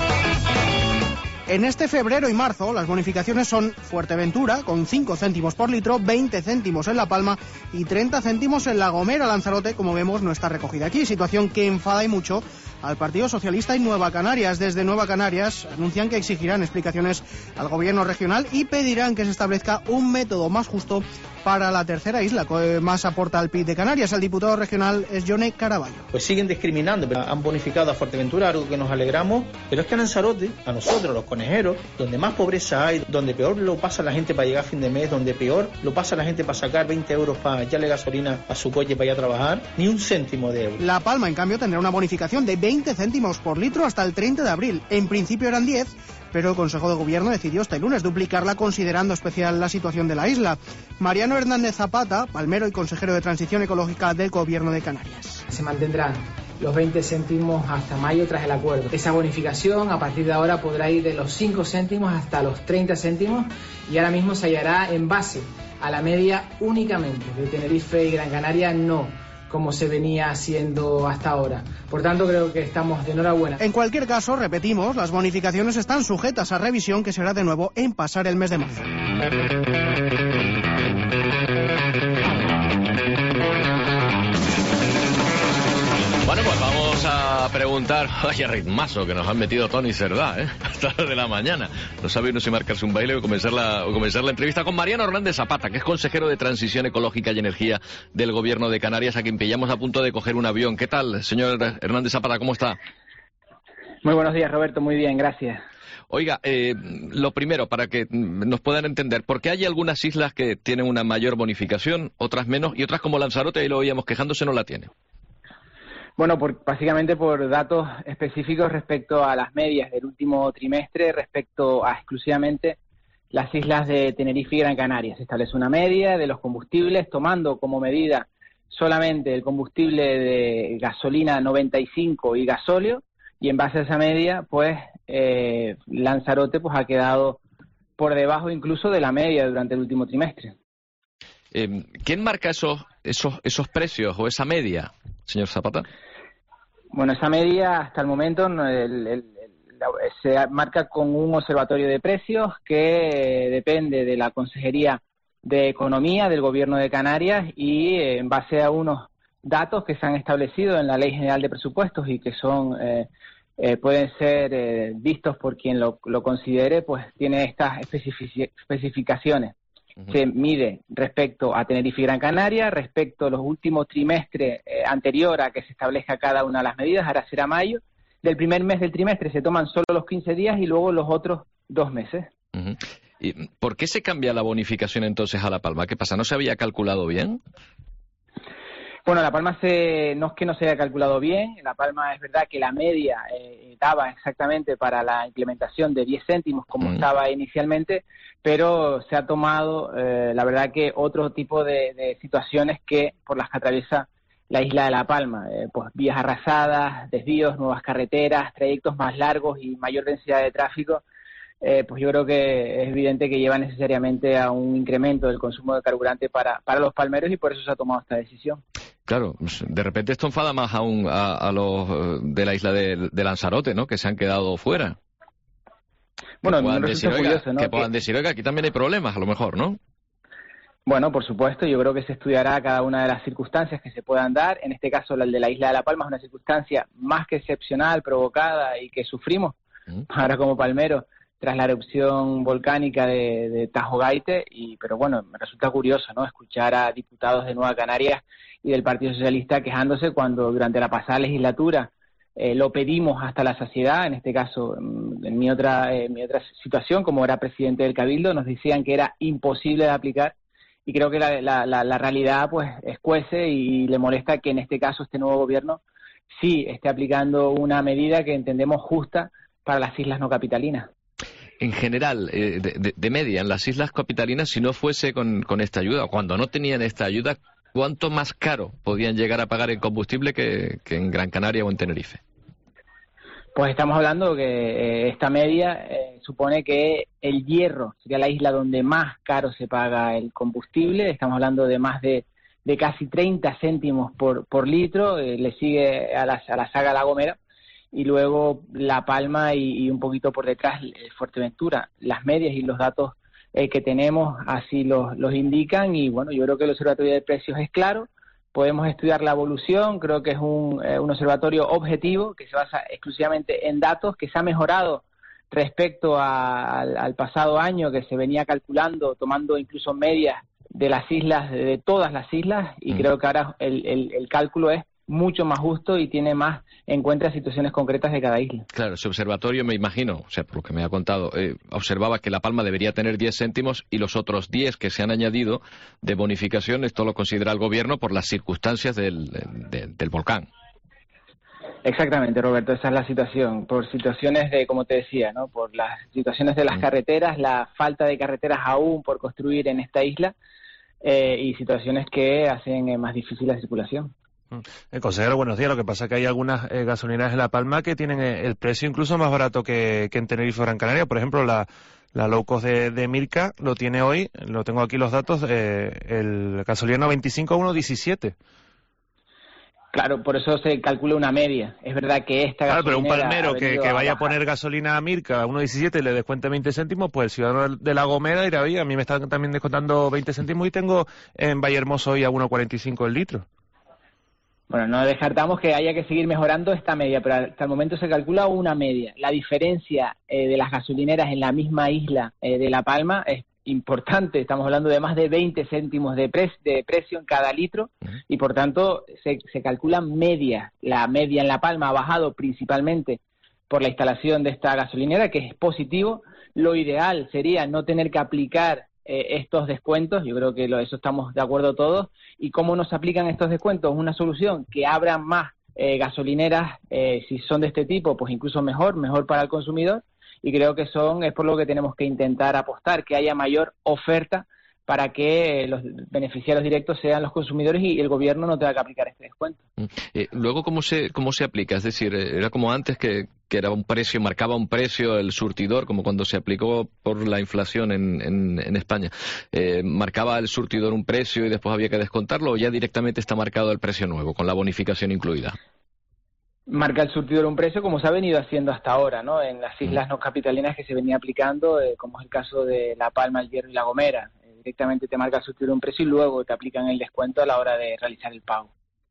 En este febrero y marzo, las bonificaciones son Fuerteventura, con cinco céntimos por litro, veinte céntimos en La Palma y treinta céntimos en La Gomera. Lanzarote, como vemos, no está recogida aquí, situación que enfada y mucho al Partido Socialista y Nueva Canarias. Desde Nueva Canarias anuncian que exigirán explicaciones al gobierno regional y pedirán que se establezca un método más justo para la tercera isla, que más aporta al P I B de Canarias. El diputado regional es Johnny Caraballo. Pues siguen discriminando, han bonificado a Fuerteventura, algo que nos alegramos, pero es que a Lanzarote, a nosotros, los conejeros, donde más pobreza hay, donde peor lo pasa la gente para llegar a fin de mes, donde peor lo pasa la gente para sacar veinte euros para echarle gasolina a su coche para ir a trabajar, ni un céntimo de euro. La Palma, en cambio, tendrá una bonificación de veinte céntimos por litro hasta el treinta de abril. En principio eran diez, pero el Consejo de Gobierno decidió este lunes duplicarla considerando especial la situación de la isla. Mariano Hernández Zapata, palmero y consejero de Transición Ecológica del Gobierno de Canarias. Se mantendrán los veinte céntimos hasta mayo tras el acuerdo. Esa bonificación a partir de ahora podrá ir de los cinco céntimos hasta los treinta céntimos y ahora mismo se hallará en base a la media únicamente de Tenerife y Gran Canaria, no como se venía haciendo hasta ahora. Por tanto, creo que estamos de enhorabuena. En cualquier caso, repetimos, las bonificaciones están sujetas a revisión que será de nuevo en pasar el mes de marzo. Bueno, pues vamos a preguntar, vaya ritmazo que nos han metido Tony Cerdá, ¿eh? Hasta la de la mañana. No sabe uno si marcarse un baile o comenzar la, o comenzar la entrevista con Mariano Hernández Zapata, que es consejero de Transición Ecológica y Energía del Gobierno de Canarias, a quien pillamos a punto de coger un avión. ¿Qué tal, señor Hernández Zapata? ¿Cómo está? Muy buenos días, Roberto. Muy bien, gracias. Oiga, eh, lo primero, para que nos puedan entender, ¿por qué hay algunas islas que tienen una mayor bonificación, otras menos, y otras como Lanzarote, ahí lo oíamos quejándose, no la tiene? Bueno, por, básicamente por datos específicos respecto a las medias del último trimestre, respecto a exclusivamente las islas de Tenerife y Gran Canaria. Se establece una media de los combustibles, tomando como medida solamente el combustible de gasolina noventa y cinco y gasóleo, y en base a esa media, pues eh, Lanzarote pues ha quedado por debajo incluso de la media durante el último trimestre. Eh, ¿Quién marca esos, esos, esos precios o esa media, señor Zapata? Bueno, esa media hasta el momento el, el, el, se marca con un observatorio de precios que depende de la Consejería de Economía del Gobierno de Canarias y eh, en base a unos datos que se han establecido en la Ley General de Presupuestos y que son eh, eh, pueden ser eh, vistos por quien lo, lo considere, pues tiene estas especifici- especificaciones. Uh-huh. Se mide respecto a Tenerife y Gran Canaria, respecto a los últimos trimestres eh, anterior a que se establezca cada una de las medidas, ahora será mayo. Del primer mes del trimestre se toman solo los quince días y luego los otros dos meses. Uh-huh. ¿Y por qué se cambia la bonificación entonces a La Palma? ¿Qué pasa? ¿No se había calculado bien? Bueno, La Palma se, no es que no se haya calculado bien. En La Palma es verdad que la media eh, daba exactamente para la implementación de diez céntimos como uh-huh. estaba inicialmente, pero se ha tomado, eh, la verdad que otro tipo de, de situaciones que por las que atraviesa la isla de La Palma, eh, pues vías arrasadas, desvíos, nuevas carreteras, trayectos más largos y mayor densidad de tráfico, eh, pues yo creo que es evidente que lleva necesariamente a un incremento del consumo de carburante para, para los palmeros y por eso se ha tomado esta decisión. Claro, de repente esto enfada más aún a, a los de la isla de, de Lanzarote, ¿no?, que se han quedado fuera. Bueno, que puedan, me decir, resulta oiga, curioso, ¿no? que puedan que... decir, oiga, aquí también hay problemas, a lo mejor, ¿no? Bueno, por supuesto, yo creo que se estudiará cada una de las circunstancias que se puedan dar. En este caso, la de la isla de La Palma es una circunstancia más que excepcional, provocada y que sufrimos ¿Mm? ahora como palmeros tras la erupción volcánica de, de Tajo Gaite. Y, pero bueno, me resulta curioso, ¿no?, escuchar a diputados de Nueva Canarias y del Partido Socialista quejándose cuando durante la pasada legislatura eh, lo pedimos hasta la saciedad. En este caso, en mi otra, eh, mi otra situación, como era presidente del Cabildo, nos decían que era imposible de aplicar. Y creo que la, la, la, la realidad pues escuece y le molesta que en este caso este nuevo gobierno sí esté aplicando una medida que entendemos justa para las islas no capitalinas. En general, eh, de, de, de media, en las islas capitalinas, si no fuese con, con esta ayuda, o cuando no tenían esta ayuda, ¿cuánto más caro podían llegar a pagar en combustible que, que en Gran Canaria o en Tenerife? Pues estamos hablando que eh, esta media eh, supone que el Hierro sería la isla donde más caro se paga el combustible. Estamos hablando de más de, de casi treinta céntimos por, por litro. Eh, le sigue a la, a la saga La Gomera y luego La Palma y, y un poquito por detrás eh, Fuerteventura. Las medias y los datos eh, que tenemos así los, los indican y bueno, yo creo que el Observatorio de Precios es claro. Podemos estudiar la evolución, creo que es un, eh, un observatorio objetivo que se basa exclusivamente en datos, que se ha mejorado respecto a, al, al pasado año, que se venía calculando, tomando incluso medias de las islas, de, de todas las islas, y mm. creo que ahora el, el, el cálculo es mucho más justo y tiene más en cuenta situaciones concretas de cada isla. Claro, ese observatorio, me imagino, o sea, por lo que me ha contado, eh, observaba que La Palma debería tener diez céntimos y los otros diez que se han añadido de bonificación, esto lo considera el gobierno por las circunstancias del, de, del volcán. Exactamente, Roberto, esa es la situación, por situaciones de, como te decía, ¿no?, por las situaciones de las mm. carreteras, la falta de carreteras aún por construir en esta isla eh, y situaciones que hacen eh, más difícil la circulación. El consejero, buenos días. Lo que pasa es que hay algunas eh, gasolineras en La Palma que tienen eh, el precio incluso más barato que, que en Tenerife o Gran Canaria. Por ejemplo, la, la low cost de, de Mirka lo tiene hoy, lo tengo aquí los datos, eh, el gasolina veinticinco a uno diecisiete. Claro, por eso se calcula una media. Es verdad que esta Claro, pero un palmero que, que vaya a, a poner gasolina a Mirka a uno diecisiete y le descuente veinte céntimos, pues el ciudadano de La Gomera dirá, oye, a mí me están también descontando veinte céntimos y tengo en Vallehermoso hoy a uno cuarenta y cinco el litro. Bueno, no descartamos que haya que seguir mejorando esta media, pero hasta el momento se calcula una media. La diferencia eh, de las gasolineras en la misma isla eh, de La Palma es importante. Estamos hablando de más de veinte céntimos de, pre de precio en cada litro y, por tanto, se, se calculan medias. La media en La Palma ha bajado principalmente por la instalación de esta gasolinera, que es positivo. Lo ideal sería no tener que aplicar Eh, estos descuentos, yo creo que lo, eso estamos de acuerdo todos. ¿Y cómo nos aplican estos descuentos? Una solución, que abran más eh, gasolineras, eh, si son de este tipo, pues incluso mejor, mejor para el consumidor, y creo que son es por lo que tenemos que intentar apostar, que haya mayor oferta para que los beneficiarios directos sean los consumidores y el gobierno no tenga que aplicar este descuento. Eh, luego, ¿cómo se cómo se aplica? Es decir, era como antes que, que era un precio, marcaba un precio el surtidor, como cuando se aplicó por la inflación en, en, en España. Eh, ¿Marcaba el surtidor un precio y después había que descontarlo o ya directamente está marcado el precio nuevo, con la bonificación incluida? Marca el surtidor un precio como se ha venido haciendo hasta ahora, ¿no?, en las islas no capitalinas que se venía aplicando, eh, como es el caso de La Palma, el Hierro y La Gomera. Directamente te marca el surtidor un precio y luego te aplican el descuento a la hora de realizar el pago.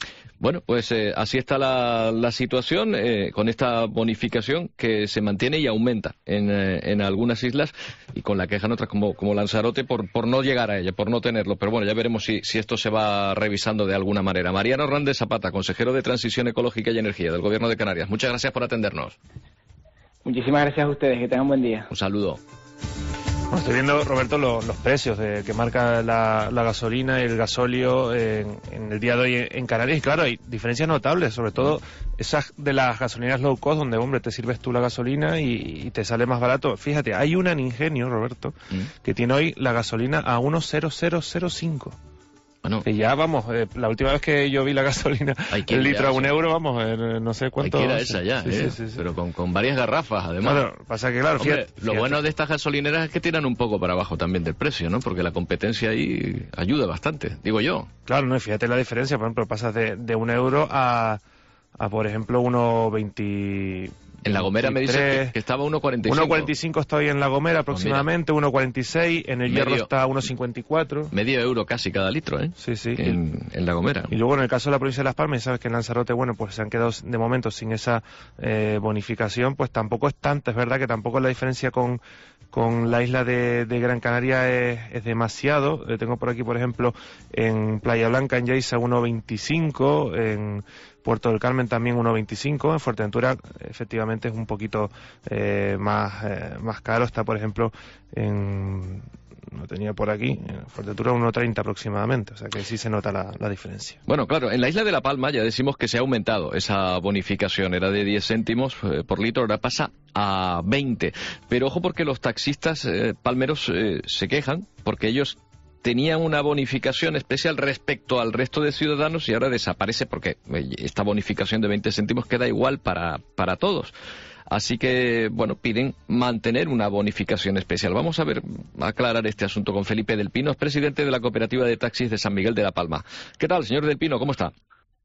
Bueno, pues eh, así está la, la situación, eh, con esta bonificación que se mantiene y aumenta en, eh, en algunas islas, y con la queja en otras como, como Lanzarote por, por no llegar a ella, por no tenerlo. Pero bueno, ya veremos si, si esto se va revisando de alguna manera. Mariano Hernández Zapata, consejero de Transición Ecológica y Energía del Gobierno de Canarias. Muchas gracias por atendernos. Muchísimas gracias a ustedes, que tengan un buen día. Un saludo. Bueno, estoy viendo, Roberto, los, los precios de, que marca la, la gasolina y el gasóleo en, en el día de hoy en, en Canarias. Y claro, hay diferencias notables, sobre todo esas de las gasolineras low cost, donde, hombre, te sirves tú la gasolina y, y te sale más barato. Fíjate, hay una en Ingenio, Roberto, ¿Mm? que tiene hoy la gasolina a uno coma cero cero cero cinco. Bueno, que ya, vamos, eh, la última vez que yo vi la gasolina, el litro a un euro, vamos, eh, no sé cuánto... Hay que ir a esa ya, sí, eh, sí, sí, sí. Pero con, con varias garrafas, además. Claro, pasa que, claro, Hombre, fíjate, lo fíjate. bueno de estas gasolineras es que tiran un poco para abajo también del precio, ¿no? Porque la competencia ahí ayuda bastante, digo yo. Claro, no, y fíjate la diferencia, por ejemplo, pasas de, de un euro a, a, por ejemplo, uno veinte... En La Gomera me dice que, que estaba uno cuarenta y cinco. uno cuarenta y cinco está hoy en La Gomera aproximadamente, uno cuarenta y seis, en el Medio. Hierro está a uno cincuenta y cuatro. Medio euro casi cada litro, ¿eh? Sí, sí. En, en La Gomera. Y luego en el caso de la provincia de Las Palmas, sabes que en Lanzarote, bueno, pues se han quedado de momento sin esa eh, bonificación, pues tampoco es tanta, es verdad que tampoco la diferencia con, con la isla de, de Gran Canaria es, es demasiado. Eh, tengo por aquí, por ejemplo, en Playa Blanca, en Yaiza, uno veinticinco, en Puerto del Carmen también uno veinticinco, en Fuerteventura efectivamente es un poquito eh, más eh, más caro, está por ejemplo en, no tenía por aquí, en Fuerteventura uno treinta aproximadamente, o sea que sí se nota la, la diferencia. Bueno, claro, en la isla de La Palma ya decimos que se ha aumentado esa bonificación, era de diez céntimos eh, por litro, ahora pasa a veinte, pero ojo porque los taxistas eh, palmeros eh, se quejan porque ellos tenían una bonificación especial respecto al resto de ciudadanos y ahora desaparece porque esta bonificación de veinte céntimos queda igual para, para todos. Así que, bueno, piden mantener una bonificación especial. Vamos a ver, a aclarar este asunto con Felipe Del Pino, es presidente de la Cooperativa de Taxis de San Miguel de la Palma. ¿Qué tal, señor Del Pino? ¿Cómo está?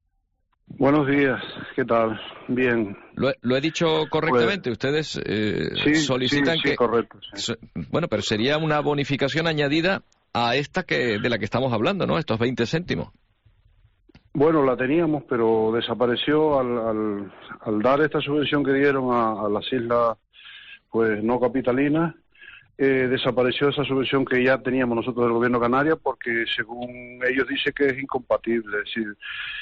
Buenos días, ¿qué tal? Bien. ¿Lo, lo he dicho correctamente? Pues, Ustedes eh, sí, solicitan sí, que... Sí, correcto. Sí. Bueno, pero sería una bonificación añadida a esta que de la que estamos hablando, ¿no? Estos veinte céntimos. Bueno, la teníamos, pero desapareció al, al, al dar esta subvención que dieron a, a las islas, pues no capitalinas, eh, desapareció esa subvención que ya teníamos nosotros del Gobierno de Canarias, porque según ellos dicen que es incompatible, es decir,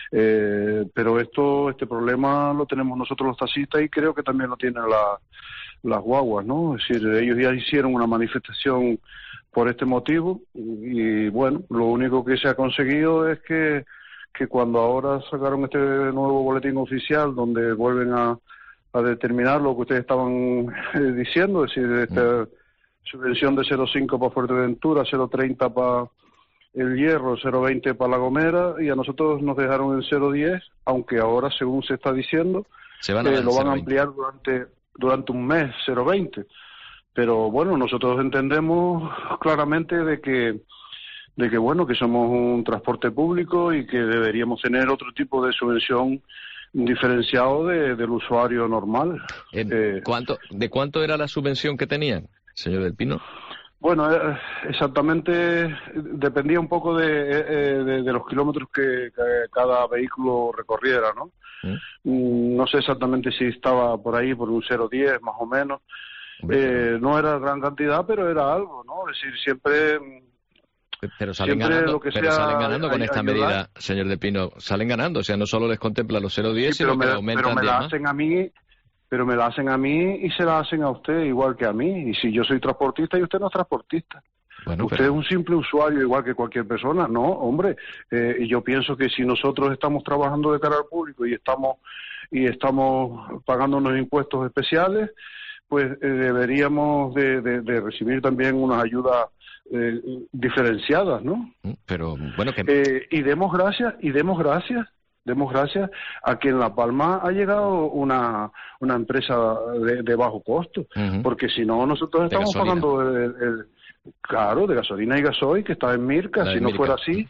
eh, pero esto, este problema lo tenemos nosotros los taxistas y creo que también lo tienen la, las guaguas, ¿no? Es decir, ellos ya hicieron una manifestación por este motivo y bueno, lo único que se ha conseguido es que, que cuando ahora sacaron este nuevo boletín oficial donde vuelven a, a determinar lo que ustedes estaban eh, diciendo, es decir, esta subvención de cero coma cinco para Fuerteventura, cero coma treinta para el Hierro, cero coma veinte para La Gomera y a nosotros nos dejaron en cero coma diez, aunque ahora según se está diciendo se van a eh, lo van a ampliar durante, durante un mes, cero coma veinte. Pero bueno, nosotros entendemos claramente de que, de que bueno, que somos un transporte público y que deberíamos tener otro tipo de subvención diferenciado de, del usuario normal. Eh, eh, ¿cuánto, ¿De cuánto era la subvención que tenían, señor Del Pino? Bueno, eh, exactamente dependía un poco de, eh, de, de los kilómetros que, que cada vehículo recorriera, ¿no? ¿Mm? No sé exactamente si estaba por ahí, por un cero coma diez más o menos. Eh, no era gran cantidad, pero era algo, ¿no? Es decir, siempre... Pero salen siempre ganando, lo que pero sea, salen ganando con hay, esta ayudar. medida, señor Del Pino. Salen ganando, o sea, no solo les contempla los cero coma diez, Sí, pero sino me, que aumentan pero me diez la más. hacen a mí, pero me la hacen a mí y se la hacen a usted igual que a mí. Y si yo soy transportista y usted no es transportista. Bueno, usted pero... es un simple usuario igual que cualquier persona. No, hombre, eh, y yo pienso que si nosotros estamos trabajando de cara al público y estamos y estamos pagando unos impuestos especiales, pues eh, deberíamos de, de, de recibir también unas ayudas eh, diferenciadas, ¿no? Pero bueno que eh, y demos gracias y demos gracias demos gracias a que en La Palma ha llegado una una empresa de, de bajo costo, uh-huh. porque si no nosotros estamos pagando el, el, el claro de gasolina y gasoil que está en Mirca. Si no Mirca. fuera así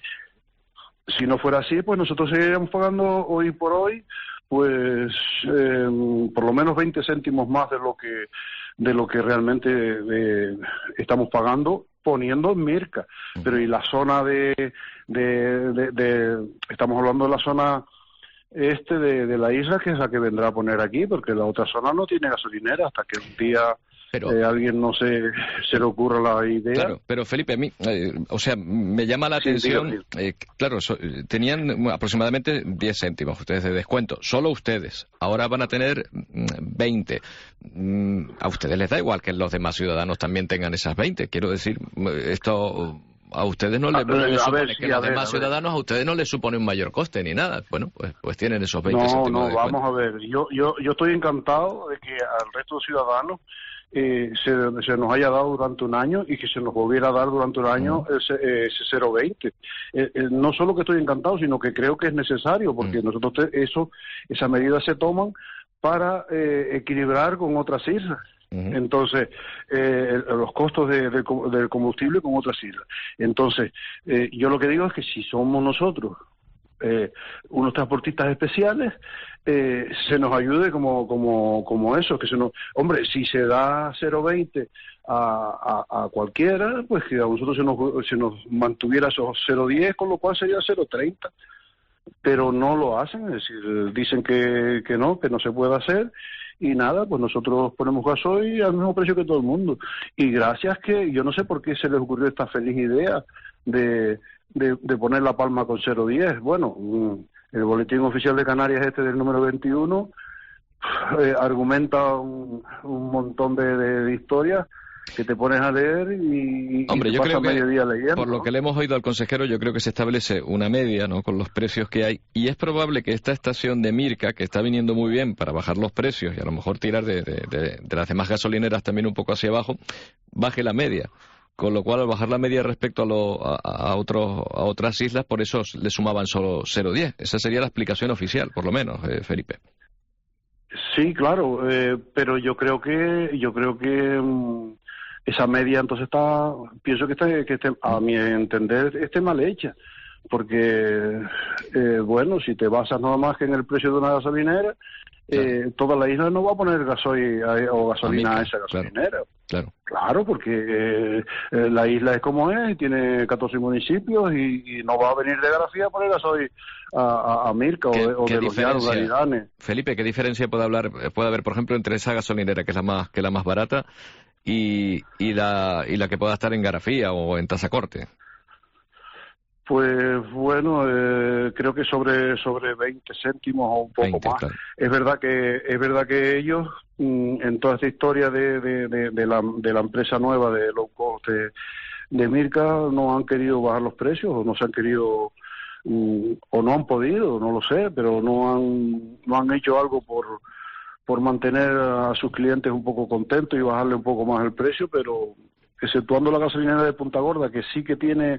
si no fuera así pues nosotros seguiríamos pagando hoy por hoy pues eh, por lo menos veinte céntimos más de lo que de lo que realmente eh, estamos pagando poniendo en Mirca. Pero y la zona de, de, de, de estamos hablando de la zona este de, de la isla, que es la que vendrá a poner aquí, porque la otra zona no tiene gasolinera hasta que un día pero, eh, alguien no se, se le ocurra la idea. Claro, pero Felipe, a mí, eh, o sea, me llama la sí, atención, eh, claro, so, tenían aproximadamente diez céntimos ustedes de descuento, solo ustedes, ahora van a tener veinte. A ustedes les da igual que los demás ciudadanos también tengan esas veinte, quiero decir, esto... A ustedes no, le, no les supone ver, que sí, los ver, demás ciudadanos a ustedes no les supone un mayor coste ni nada. Bueno, pues pues tienen esos veinte no, céntimos no, de vamos a ver. Yo yo yo estoy encantado de que al resto de ciudadanos eh, se, se nos haya dado durante un año y que se nos volviera a dar durante un año uh-huh. ese, ese cero veinte. Eh, eh, no solo que estoy encantado, sino que creo que es necesario, porque uh-huh. nosotros te, eso esas medidas se toman para eh, equilibrar con otras islas. Entonces, eh, los costos de, de, del combustible con otras islas. Entonces, eh, yo lo que digo es que si somos nosotros eh, unos transportistas especiales, eh, se nos ayude como como como eso, que se nos... Hombre, si se da cero veinte a, a, a cualquiera, pues que a nosotros se nos, se nos mantuviera esos cero diez, con lo cual sería cero treinta. Pero no lo hacen, es decir, dicen que, que no, que no se puede hacer. Y nada, pues nosotros ponemos gasoil al mismo precio que todo el mundo. Y gracias que, yo no sé por qué se les ocurrió esta feliz idea de, de, de poner La Palma con cero diez. Bueno, el boletín oficial de Canarias este del número veintiuno eh, argumenta un, un montón de, de, de historias que te pones a leer y, Hombre, y te yo pasas creo que, medio día leyendo, por lo ¿no? que le hemos oído al consejero, yo creo que se establece una media, ¿no?, con los precios que hay, y es probable que esta estación de Mirca, que está viniendo muy bien para bajar los precios y a lo mejor tirar de, de, de, de las demás gasolineras también un poco hacia abajo, baje la media. Con lo cual, al bajar la media respecto a, lo, a, a, otros, a otras islas, por eso le sumaban solo cero diez. Esa sería la explicación oficial, por lo menos, eh, Felipe. Sí, claro, eh, pero yo creo que yo creo que um, esa media entonces está, pienso que está, que esté, a mi entender, esté mal hecha, porque eh, bueno, si te basas nada más que en el precio de una gasolinera, claro. eh, toda la isla no va a poner gasoil a, o gasolina a, a esa gasolinera. Claro, claro. Claro, porque eh, eh, la isla es como es, tiene catorce municipios y, y no va a venir de García a poner gasoil a, a, a Mirca o de, o de los Llanos de Aridane. Felipe, ¿qué diferencia puede hablar puede haber, por ejemplo, entre esa gasolinera que es la más que es la más barata y, y la y la que pueda estar en Garafía o en Tazacorte? Pues bueno, eh, creo que sobre sobre veinte céntimos o un poco veinte, más. Claro. Es verdad que es verdad que ellos mm, en toda esta historia de, de, de, de, la, de la empresa nueva de low cost de, de Mirca no han querido bajar los precios o no se han querido mm, o no han podido, no lo sé, pero no han no han hecho algo por por mantener a sus clientes un poco contentos y bajarle un poco más el precio, pero exceptuando la gasolinera de Punta Gorda, que sí que tiene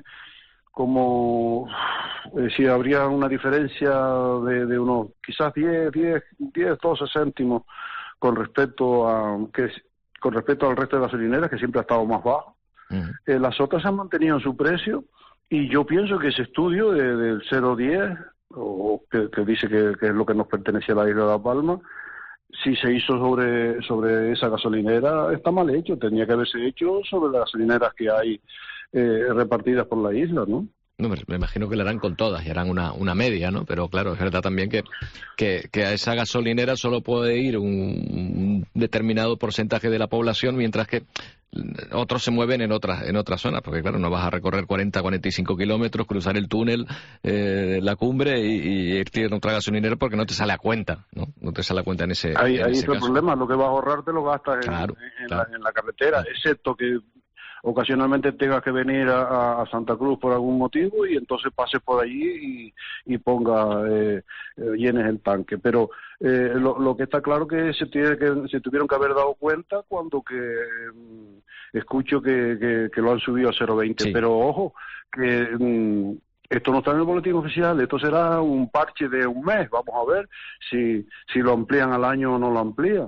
como eh, si habría una diferencia de, de unos quizás diez, diez, diez, doce céntimos con respecto a que con respecto al resto de gasolineras, que siempre ha estado más bajo. Uh-huh. Eh, las otras han mantenido su precio y yo pienso que ese estudio de, del cero diez, o que, que dice que, que es lo que nos pertenece a la isla de La Palma, si se hizo sobre sobre esa gasolinera, está mal hecho. Tenía que haberse hecho sobre las gasolineras que hay eh, repartidas por la isla, ¿no? No, me imagino que lo harán con todas y harán una, una media, ¿no? Pero claro, es verdad también que, que, que a esa gasolinera solo puede ir un, un determinado porcentaje de la población, mientras que otros se mueven en otras en otras zonas, porque claro, no vas a recorrer cuarenta, cuarenta y cinco kilómetros, cruzar el túnel, eh, la cumbre y, y irte en otra gasolinera porque no te sale a cuenta, ¿no? No te sale a cuenta en ese Ahí, en ahí ese es el caso. problema, lo que vas a ahorrar te lo gastas en, claro, en, claro. La, en la carretera, claro. Excepto que ocasionalmente tengas que venir a, a Santa Cruz por algún motivo y entonces pases por allí y, y ponga eh, eh, llenes el tanque. Pero eh, lo, lo que está claro que se tiene que se tuvieron que haber dado cuenta cuando que eh, escucho que, que, que lo han subido a cero veinte. Sí. Pero ojo, que mm, esto no está en el boletín oficial, esto será un parche de un mes. Vamos a ver si, si lo amplían al año o no lo amplían.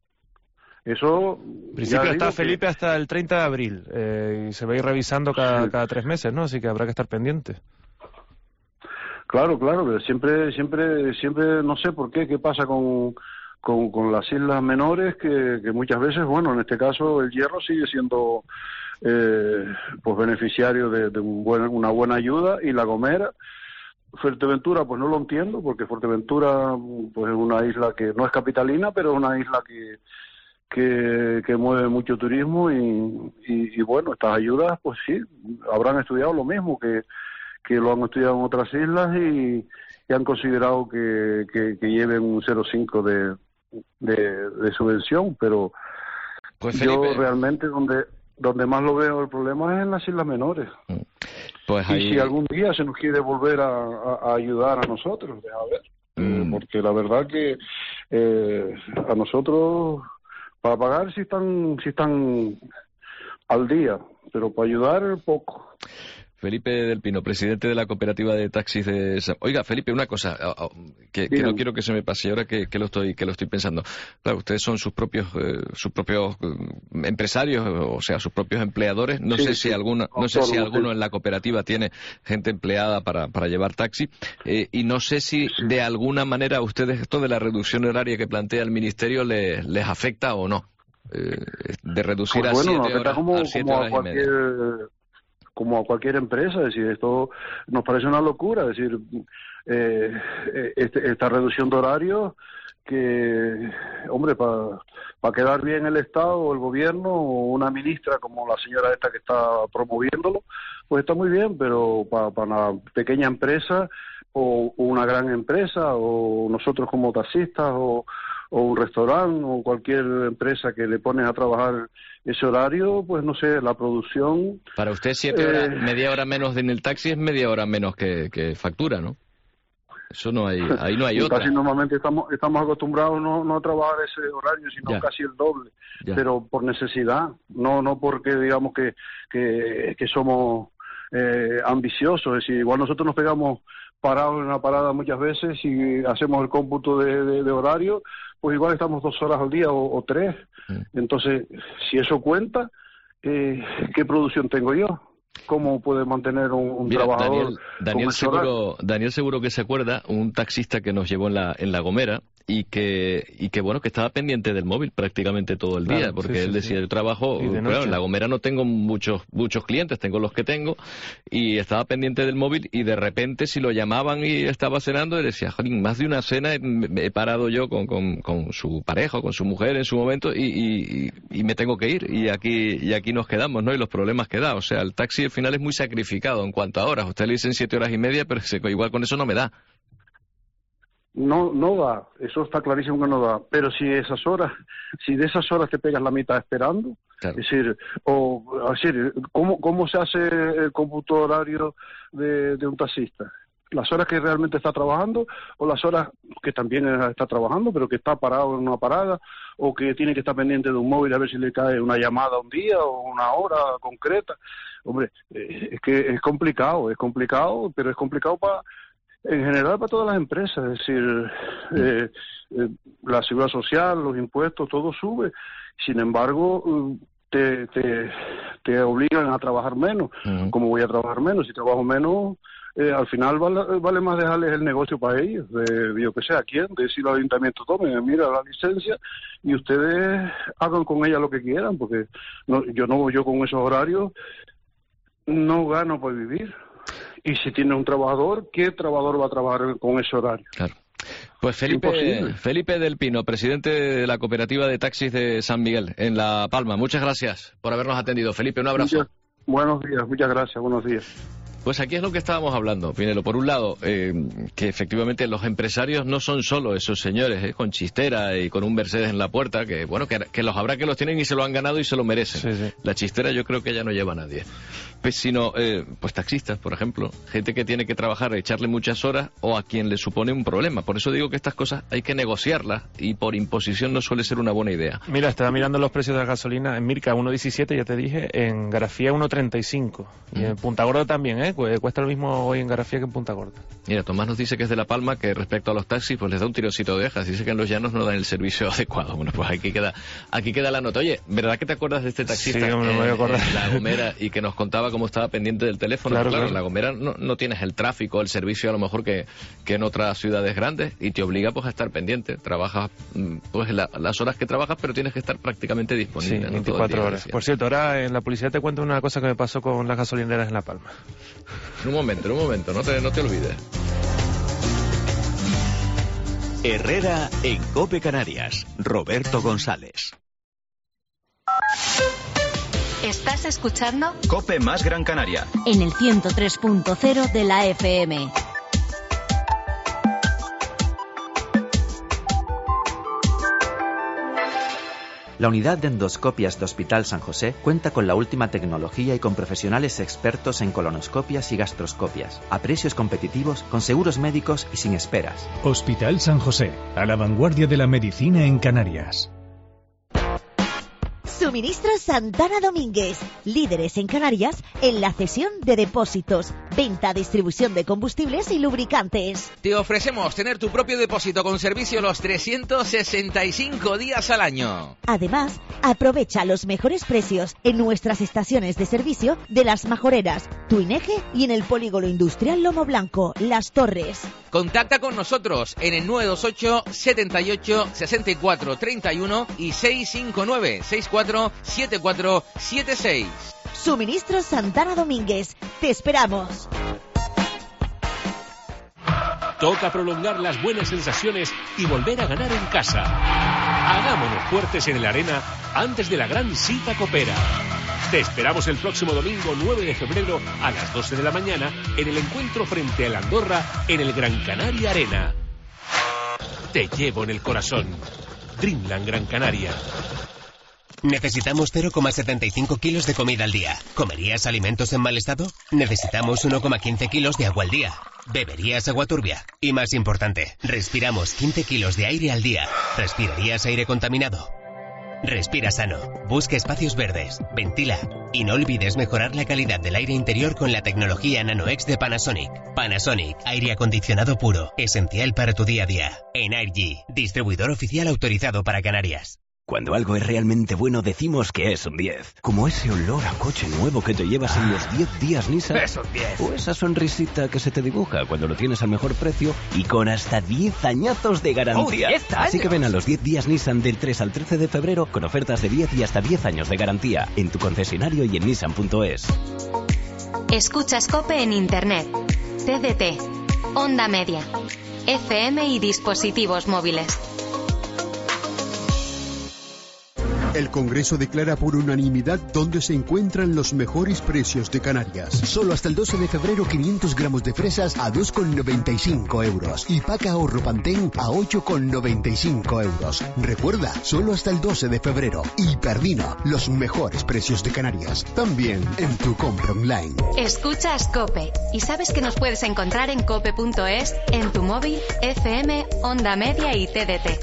Eso en principio está, Felipe, que... hasta el treinta de abril eh, y se va a ir revisando cada, sí. cada tres meses, ¿no? Así que habrá que estar pendiente. Claro, claro, pero siempre, siempre, siempre no sé por qué, qué pasa con, con, con las islas menores, que, que muchas veces, bueno, en este caso el Hierro sigue siendo eh, pues beneficiario de, de un buen, una buena ayuda, y La Gomera Fuerteventura, pues no lo entiendo, porque Fuerteventura pues es una isla que no es capitalina, pero es una isla que que, que mueve mucho turismo y, y, y bueno, estas ayudas, pues sí, habrán estudiado lo mismo, que, que lo han estudiado en otras islas y, y han considerado que, que, que lleven un cero coma cinco de, de, de subvención, pero pues, yo Felipe, realmente donde donde más lo veo el problema es en las islas menores. Pues y ahí... si algún día se nos quiere volver a, a, a ayudar a nosotros, deja ver, mm. eh, porque la verdad que eh, a nosotros para pagar si están si están al día, pero para ayudar poco. Felipe del Pino, presidente de la cooperativa de taxis de San... Oiga, Felipe, una cosa que, que no quiero que se me pase ahora que, que lo estoy que lo estoy pensando. Claro, ustedes son sus propios eh, sus propios eh, empresarios, o sea, sus propios empleadores. No sí, sé sí. si alguno no sé si alguno en la cooperativa tiene gente empleada para para llevar taxi eh, y no sé si sí. de alguna manera a ustedes esto de la reducción horaria que plantea el ministerio les les afecta o no. Eh, de reducir pues a bueno, siete horas, como, a siete como horas a cualquier... y media. como a cualquier empresa, es decir, esto nos parece una locura, es decir, eh, este, esta reducción de horario que, hombre, para pa quedar bien el Estado o el gobierno o una ministra como la señora esta que está promoviéndolo, pues está muy bien, pero para pa una pequeña empresa o, o una gran empresa o nosotros como taxistas o o un restaurante o cualquier empresa que le pones a trabajar ese horario, pues no sé, la producción... Para usted siete horas, eh, media hora menos en el taxi es media hora menos que, que factura, ¿no? Eso no hay, ahí no hay otra. Casi normalmente estamos estamos acostumbrados no, no a trabajar ese horario, sino ya. casi el doble, ya. pero por necesidad, no no porque digamos que, que, que somos eh, ambiciosos, es decir, igual nosotros nos pegamos parados en una parada muchas veces y hacemos el cómputo de, de, de horario, pues igual estamos dos horas al día o, o tres. Mm. Entonces, si eso cuenta, eh, ¿qué producción tengo yo? ¿Cómo puede mantener un, un Mira, trabajador? Daniel, Daniel seguro, Daniel seguro que se acuerda, un taxista que nos llevó en la, en la Gomera y que, y que bueno, que estaba pendiente del móvil prácticamente todo el día, claro, porque sí, él sí, decía, sí. yo trabajo, claro, en la Gomera no tengo muchos, muchos clientes, tengo los que tengo, y estaba pendiente del móvil y de repente si lo llamaban y estaba cenando, él decía, jolín, más de una cena he, he parado yo con, con, con su pareja, con su mujer en su momento y, y, y me tengo que ir y aquí, y aquí nos quedamos, ¿no? Y los problemas que da, o sea, el taxi al final es muy sacrificado en cuanto a horas, usted le dicen siete horas y media, pero igual con eso no me da. No, no da, eso está clarísimo que no da, pero si esas horas, si de esas horas te pegas la mitad esperando, claro. es decir, o, es decir, ¿cómo, cómo se hace el cómputo horario de, de un taxista? ¿Las horas que realmente está trabajando o las horas que también está trabajando, pero que está parado en una parada o que tiene que estar pendiente de un móvil a ver si le cae una llamada un día o una hora concreta? Hombre, eh, es que es complicado, es complicado, pero es complicado para... En general para todas las empresas, es decir, eh, eh, la seguridad social, los impuestos, todo sube. Sin embargo, te, te, te obligan a trabajar menos. Uh-huh. ¿Cómo voy a trabajar menos? Si trabajo menos, eh, al final vale, vale más dejarles el negocio para ellos. De, yo que sé, ¿a quién? De decir al ayuntamiento, tomen, mira la licencia y ustedes hagan con ella lo que quieran, porque no, yo no yo con esos horarios no gano para vivir. Y si tiene un trabajador, ¿qué trabajador va a trabajar con ese horario? Claro. Pues Felipe, Felipe del Pino, presidente de la cooperativa de taxis de San Miguel, en La Palma. Muchas gracias por habernos atendido. Felipe, un abrazo. Muchas, buenos días, muchas gracias, buenos días. Pues aquí es lo que estábamos hablando, Pinelo. Por un lado, eh, que efectivamente los empresarios no son solo esos señores eh, con chistera y con un Mercedes en la puerta, que bueno, que, que los habrá que los tienen y se lo han ganado y se lo merecen. Sí, sí. La chistera yo creo que ya no lleva a nadie. Pues sino, eh, pues taxistas, por ejemplo, gente que tiene que trabajar, echarle muchas horas o a quien le supone un problema. Por eso digo que estas cosas hay que negociarlas y por imposición no suele ser una buena idea. Mira, estaba mirando los precios de la gasolina en Mirca uno diecisiete, ya te dije, en Garafía uno treinta y cinco mm. y en Punta Gorda también, ¿eh? Cuesta lo mismo hoy en Garafía que en Punta Gorda. Mira, Tomás nos dice que es de La Palma, que respecto a los taxis, pues les da un tironcito de orejas. Dice que en los llanos no dan el servicio adecuado. Bueno, pues aquí queda aquí queda la nota. Oye, ¿verdad que te acuerdas de este taxista sí, me voy a acordar. en La Gomera y que nos contaba cómo estaba pendiente del teléfono? Claro, claro, claro. en La Gomera no, no tienes el tráfico, el servicio a lo mejor que, que en otras ciudades grandes y te obliga pues a estar pendiente. Trabajas pues la, las horas que trabajas, pero tienes que estar prácticamente disponible. Sí, veinticuatro horas. Por cierto, ahora en la publicidad te cuento una cosa que me pasó con las gasolineras en La Palma. En un momento, en un momento, no te, no te olvides. Herrera en COPE Canarias. Roberto González. ¿Estás escuchando? COPE más Gran Canaria. En el ciento tres punto cero de la F M. La unidad de endoscopias de Hospital San José cuenta con la última tecnología y con profesionales expertos en colonoscopias y gastroscopias, a precios competitivos, con seguros médicos y sin esperas. Hospital San José, a la vanguardia de la medicina en Canarias. Suministros Santana Domínguez, líderes en Canarias en la cesión de depósitos, venta, distribución de combustibles y lubricantes. Te ofrecemos tener tu propio depósito con servicio los trescientos sesenta y cinco días al año. Además, aprovecha los mejores precios en nuestras estaciones de servicio de Las Majoreras, Tuineje y en el Polígono Industrial Lomo Blanco, Las Torres. Contacta con nosotros en el nueve dos ocho, setenta y ocho, sesenta y cuatro, treinta y uno y seis cinco nueve, sesenta y cuatro, setenta y cuatro, setenta y seis. Suministros Santana Domínguez. Te esperamos. Toca prolongar las buenas sensaciones y volver a ganar en casa. Hagámonos fuertes en la arena antes de la gran cita copera. Te esperamos el próximo domingo nueve de febrero a las doce de la mañana en el encuentro frente al Andorra en el Gran Canaria Arena. Te llevo en el corazón. Dreamland Gran Canaria. Necesitamos cero coma setenta y cinco kilos de comida al día. ¿Comerías alimentos en mal estado? Necesitamos uno coma quince kilos de agua al día. ¿Beberías agua turbia? Y más importante, respiramos quince kilos de aire al día. ¿Respirarías aire contaminado? Respira sano, busca espacios verdes, ventila y no olvides mejorar la calidad del aire interior con la tecnología NanoX de Panasonic. Panasonic, aire acondicionado puro, esencial para tu día a día. Energy, distribuidor oficial autorizado para Canarias. Cuando algo es realmente bueno decimos que es un diez. Como ese olor a coche nuevo que te llevas en los diez días Nissan. Es un diez. O esa sonrisita que se te dibuja cuando lo tienes al mejor precio y con hasta diez añazos de garantía. Oh, diez años. Así que ven a los diez días Nissan del tres al trece de febrero con ofertas de diez y hasta diez años de garantía en tu concesionario y en nissan punto es. Escuchas COPE en Internet, T D T, Onda Media, F M y dispositivos móviles. El Congreso declara por unanimidad dónde se encuentran los mejores precios de Canarias. Solo hasta el doce de febrero quinientos gramos de fresas a dos con noventa y cinco euros y pack ahorro Pantén a ocho con noventa y cinco euros. Recuerda, solo hasta el doce de febrero. Hiperdino, los mejores precios de Canarias. También en tu compra online. Escuchas COPE y sabes que nos puedes encontrar en cope punto es, en tu móvil, F M, Onda Media y T D T.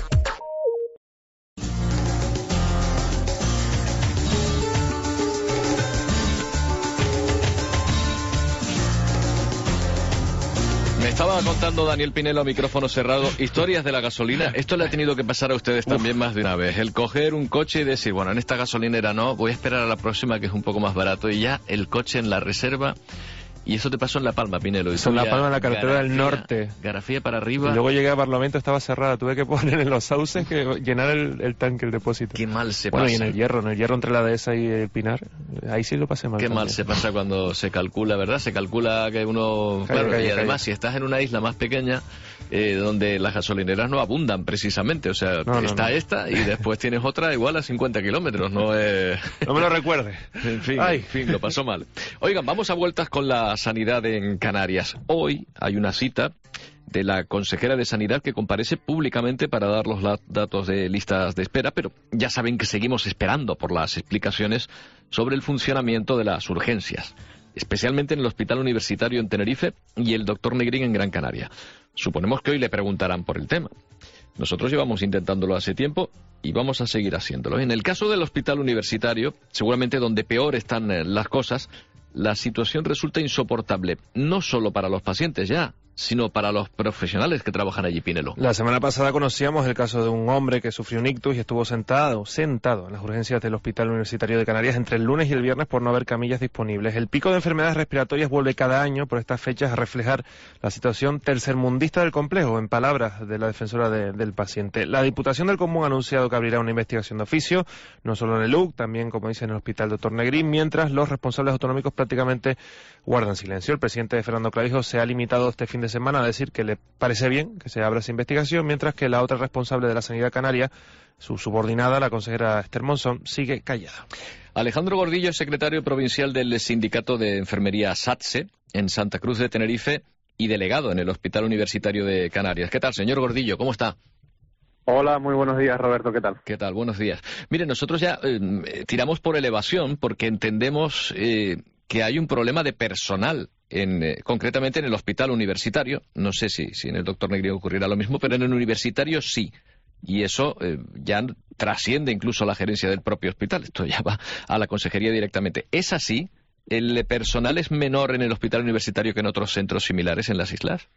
Me estaba contando Daniel Pinelo a micrófono cerrado historias de la gasolina. Esto le ha tenido que pasar a ustedes también Uf. más de una vez. El coger un coche y decir, bueno, en esta gasolinera no, voy a esperar a la próxima que es un poco más barato y ya el coche en la reserva. Y eso te pasó en La Palma, Pinelo. Eso en La Palma, en la carretera Garafía, del norte. Garafía para arriba. Y luego llegué a Barlovento, estaba cerrada. Tuve que poner en los sauces que llenar el, el tanque, el depósito. Qué mal se bueno, pasa. Bueno, y en el Hierro, en el Hierro entre la Dehesa y el Pinar. Ahí sí lo pasé mal. Qué también. mal se pasa cuando se calcula, ¿verdad? Se calcula que uno... Calla, claro, calla, y además, calla. Si estás en una isla más pequeña, eh, donde las gasolineras no abundan precisamente. O sea, no, está no, no. esta y después tienes otra igual a cincuenta kilómetros. No es... No me lo recuerde. En fin, Ay. en fin, lo pasó mal. Oigan, vamos a vueltas con la sanidad en Canarias. Hoy hay una cita de la consejera de Sanidad que comparece públicamente para dar los datos de listas de espera, pero ya saben que seguimos esperando por las explicaciones sobre el funcionamiento de las urgencias, especialmente en el Hospital Universitario en Tenerife y el doctor Negrín en Gran Canaria. Suponemos que hoy le preguntarán por el tema. Nosotros llevamos intentándolo hace tiempo y vamos a seguir haciéndolo. En el caso del Hospital Universitario, seguramente donde peor están las cosas, la situación resulta insoportable, no solo para los pacientes ya, sino para los profesionales que trabajan allí, Pinelo. La semana pasada conocíamos el caso de un hombre que sufrió un ictus y estuvo sentado, sentado en las urgencias del Hospital Universitario de Canarias entre el lunes y el viernes por no haber camillas disponibles. El pico de enfermedades respiratorias vuelve cada año por estas fechas a reflejar la situación tercermundista del complejo, en palabras de la defensora de, del paciente. La Diputación del Común ha anunciado que abrirá una investigación de oficio, no solo en el U C, también, como dice, en el Hospital Doctor Negrín, mientras los responsables autonómicos prácticamente guardan silencio. El presidente de Fernando Clavijo se ha limitado este fin de de semana a decir que le parece bien que se abra esa investigación, mientras que la otra responsable de la sanidad canaria, su subordinada, la consejera Esther Monzón, sigue callada. Alejandro Gordillo es secretario provincial del Sindicato de Enfermería SATSE en Santa Cruz de Tenerife y delegado en el Hospital Universitario de Canarias. ¿Qué tal, señor Gordillo? ¿Cómo está? Hola, muy buenos días, Roberto, ¿qué tal? ¿Qué tal? Buenos días. Mire, nosotros ya eh, tiramos por elevación porque entendemos eh, que hay un problema de personal, en, eh, concretamente en el hospital universitario. No sé si, si en el doctor Negrín ocurrirá lo mismo, pero en el universitario sí. Y eso eh, ya trasciende incluso la gerencia del propio hospital. Esto ya va a la consejería directamente. ¿Es así? ¿El personal es menor en el hospital universitario que en otros centros similares en las islas?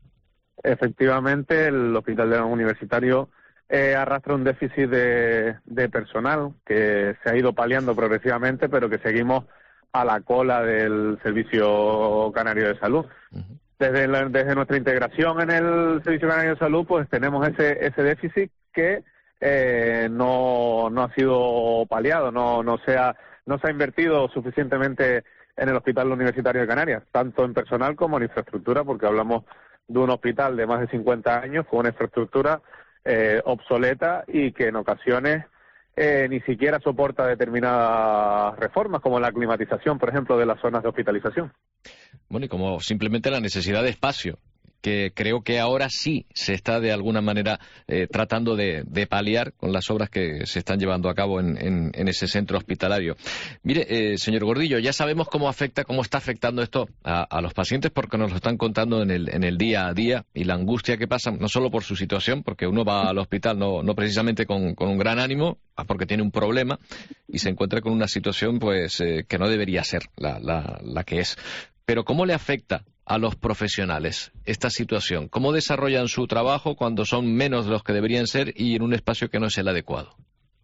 Efectivamente, el hospital universitario Eh, arrastra un déficit de, de personal que se ha ido paliando progresivamente, pero que seguimos a la cola del Servicio Canario de Salud. Uh-huh. Desde, la, desde nuestra integración en el Servicio Canario de Salud, pues tenemos ese, ese déficit que eh, no, no ha sido paliado, no, no, se ha, no se ha invertido suficientemente en el Hospital Universitario de Canarias, tanto en personal como en infraestructura, porque hablamos de un hospital de más de cincuenta años con una infraestructura Eh, obsoleta y que en ocasiones eh, ni siquiera soporta determinadas reformas, como la climatización, por ejemplo, de las zonas de hospitalización. Bueno, y como simplemente la necesidad de espacio, que creo que ahora sí se está de alguna manera eh, tratando de, de paliar con las obras que se están llevando a cabo en, en, en ese centro hospitalario. Mire, eh, señor Gordillo, ya sabemos cómo afecta, cómo está afectando esto a, a los pacientes, porque nos lo están contando en el, en el día a día, y la angustia que pasan, no solo por su situación, porque uno va al hospital no, no precisamente con, con un gran ánimo, porque tiene un problema, y se encuentra con una situación pues eh, que no debería ser la, la, la que es. Pero ¿cómo le afecta a los profesionales esta situación? ¿Cómo desarrollan su trabajo cuando son menos de los que deberían ser y en un espacio que no es el adecuado?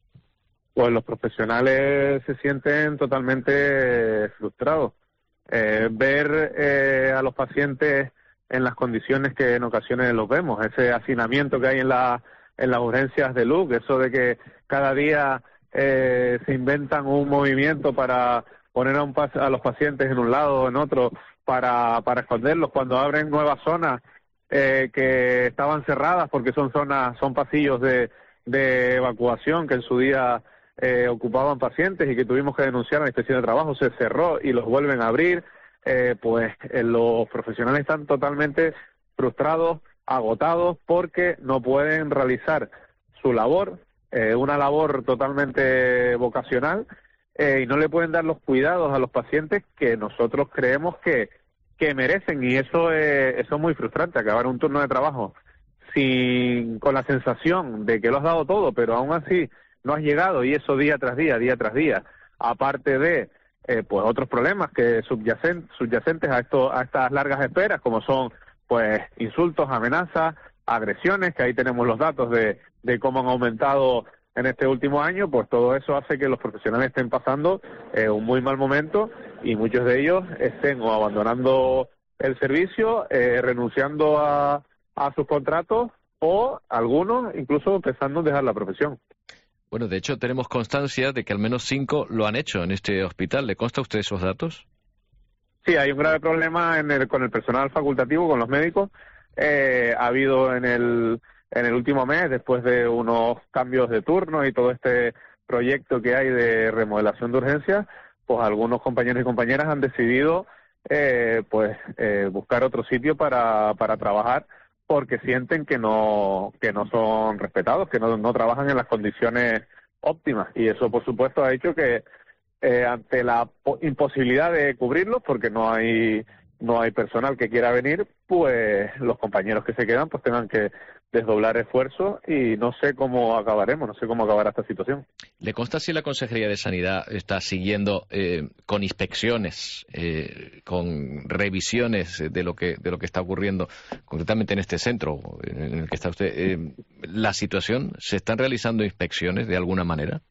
Pues los profesionales se sienten totalmente frustrados. Eh, ver eh, a los pacientes en las condiciones que en ocasiones los vemos, ese hacinamiento que hay en, la, en las urgencias de L U C, eso de que cada día eh, se inventan un movimiento para poner a, un, a los pacientes en un lado o en otro, para, para esconderlos, cuando abren nuevas zonas eh, que estaban cerradas porque son zonas, son pasillos de, de evacuación que en su día eh, ocupaban pacientes y que tuvimos que denunciar a la inspección de trabajo, se cerró y los vuelven a abrir, eh, pues eh, los profesionales están totalmente frustrados, agotados, porque no pueden realizar su labor, eh, una labor totalmente vocacional, eh, y no le pueden dar los cuidados a los pacientes que nosotros creemos que que merecen, y eso es, eso es muy frustrante, acabar un turno de trabajo sin, con la sensación de que lo has dado todo, pero aún así no has llegado, y eso día tras día, día tras día, aparte de eh, pues otros problemas que subyacen, subyacentes a esto, a estas largas esperas, como son pues insultos, amenazas, agresiones, que ahí tenemos los datos de, de cómo han aumentado en este último año, pues todo eso hace que los profesionales estén pasando eh, un muy mal momento, y muchos de ellos estén o abandonando el servicio, eh, renunciando a, a sus contratos, o algunos incluso pensando en dejar la profesión. Bueno, de hecho tenemos constancia de que al menos cinco lo han hecho en este hospital. ¿Le consta a usted esos datos? Sí, hay un grave problema en el, con el personal facultativo, con los médicos. Eh, ha habido en el, en el último mes, después de unos cambios de turno y todo este proyecto que hay de remodelación de urgencias, pues algunos compañeros y compañeras han decidido eh, pues eh, buscar otro sitio para, para trabajar, porque sienten que no que no son respetados, que no, no trabajan en las condiciones óptimas, y eso por supuesto ha hecho que eh, ante la imposibilidad de cubrirlos, porque no hay no hay personal que quiera venir, pues los compañeros que se quedan pues tengan que desdoblar esfuerzos, y no sé cómo acabaremos, no sé cómo acabará esta situación. ¿Le consta si la Consejería de Sanidad está siguiendo eh, con inspecciones, eh, con revisiones de lo que de lo que está ocurriendo concretamente en este centro en el que está usted? Eh, ¿La situación? ¿Se están realizando inspecciones de alguna manera?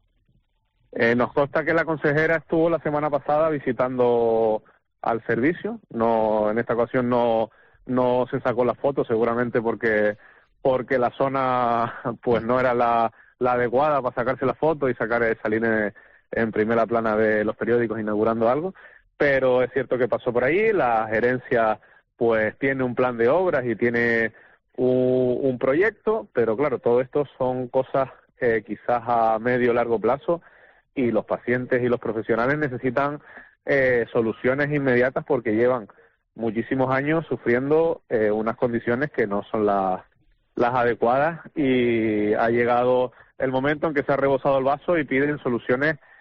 Eh, nos consta que la consejera estuvo la semana pasada visitando al servicio. No, en esta ocasión no no se sacó la foto, seguramente porque porque la zona pues no era la, la adecuada para sacarse la foto y sacar salir en, en primera plana de los periódicos inaugurando algo, pero es cierto que pasó por ahí. La gerencia pues tiene un plan de obras y tiene un, un proyecto, pero claro, todo esto son cosas eh, quizás a medio o largo plazo, y los pacientes y los profesionales necesitan eh, soluciones inmediatas porque llevan muchísimos años sufriendo eh, unas condiciones que no son las, las adecuadas, y ha llegado el momento en que se ha rebosado el vaso y piden soluciones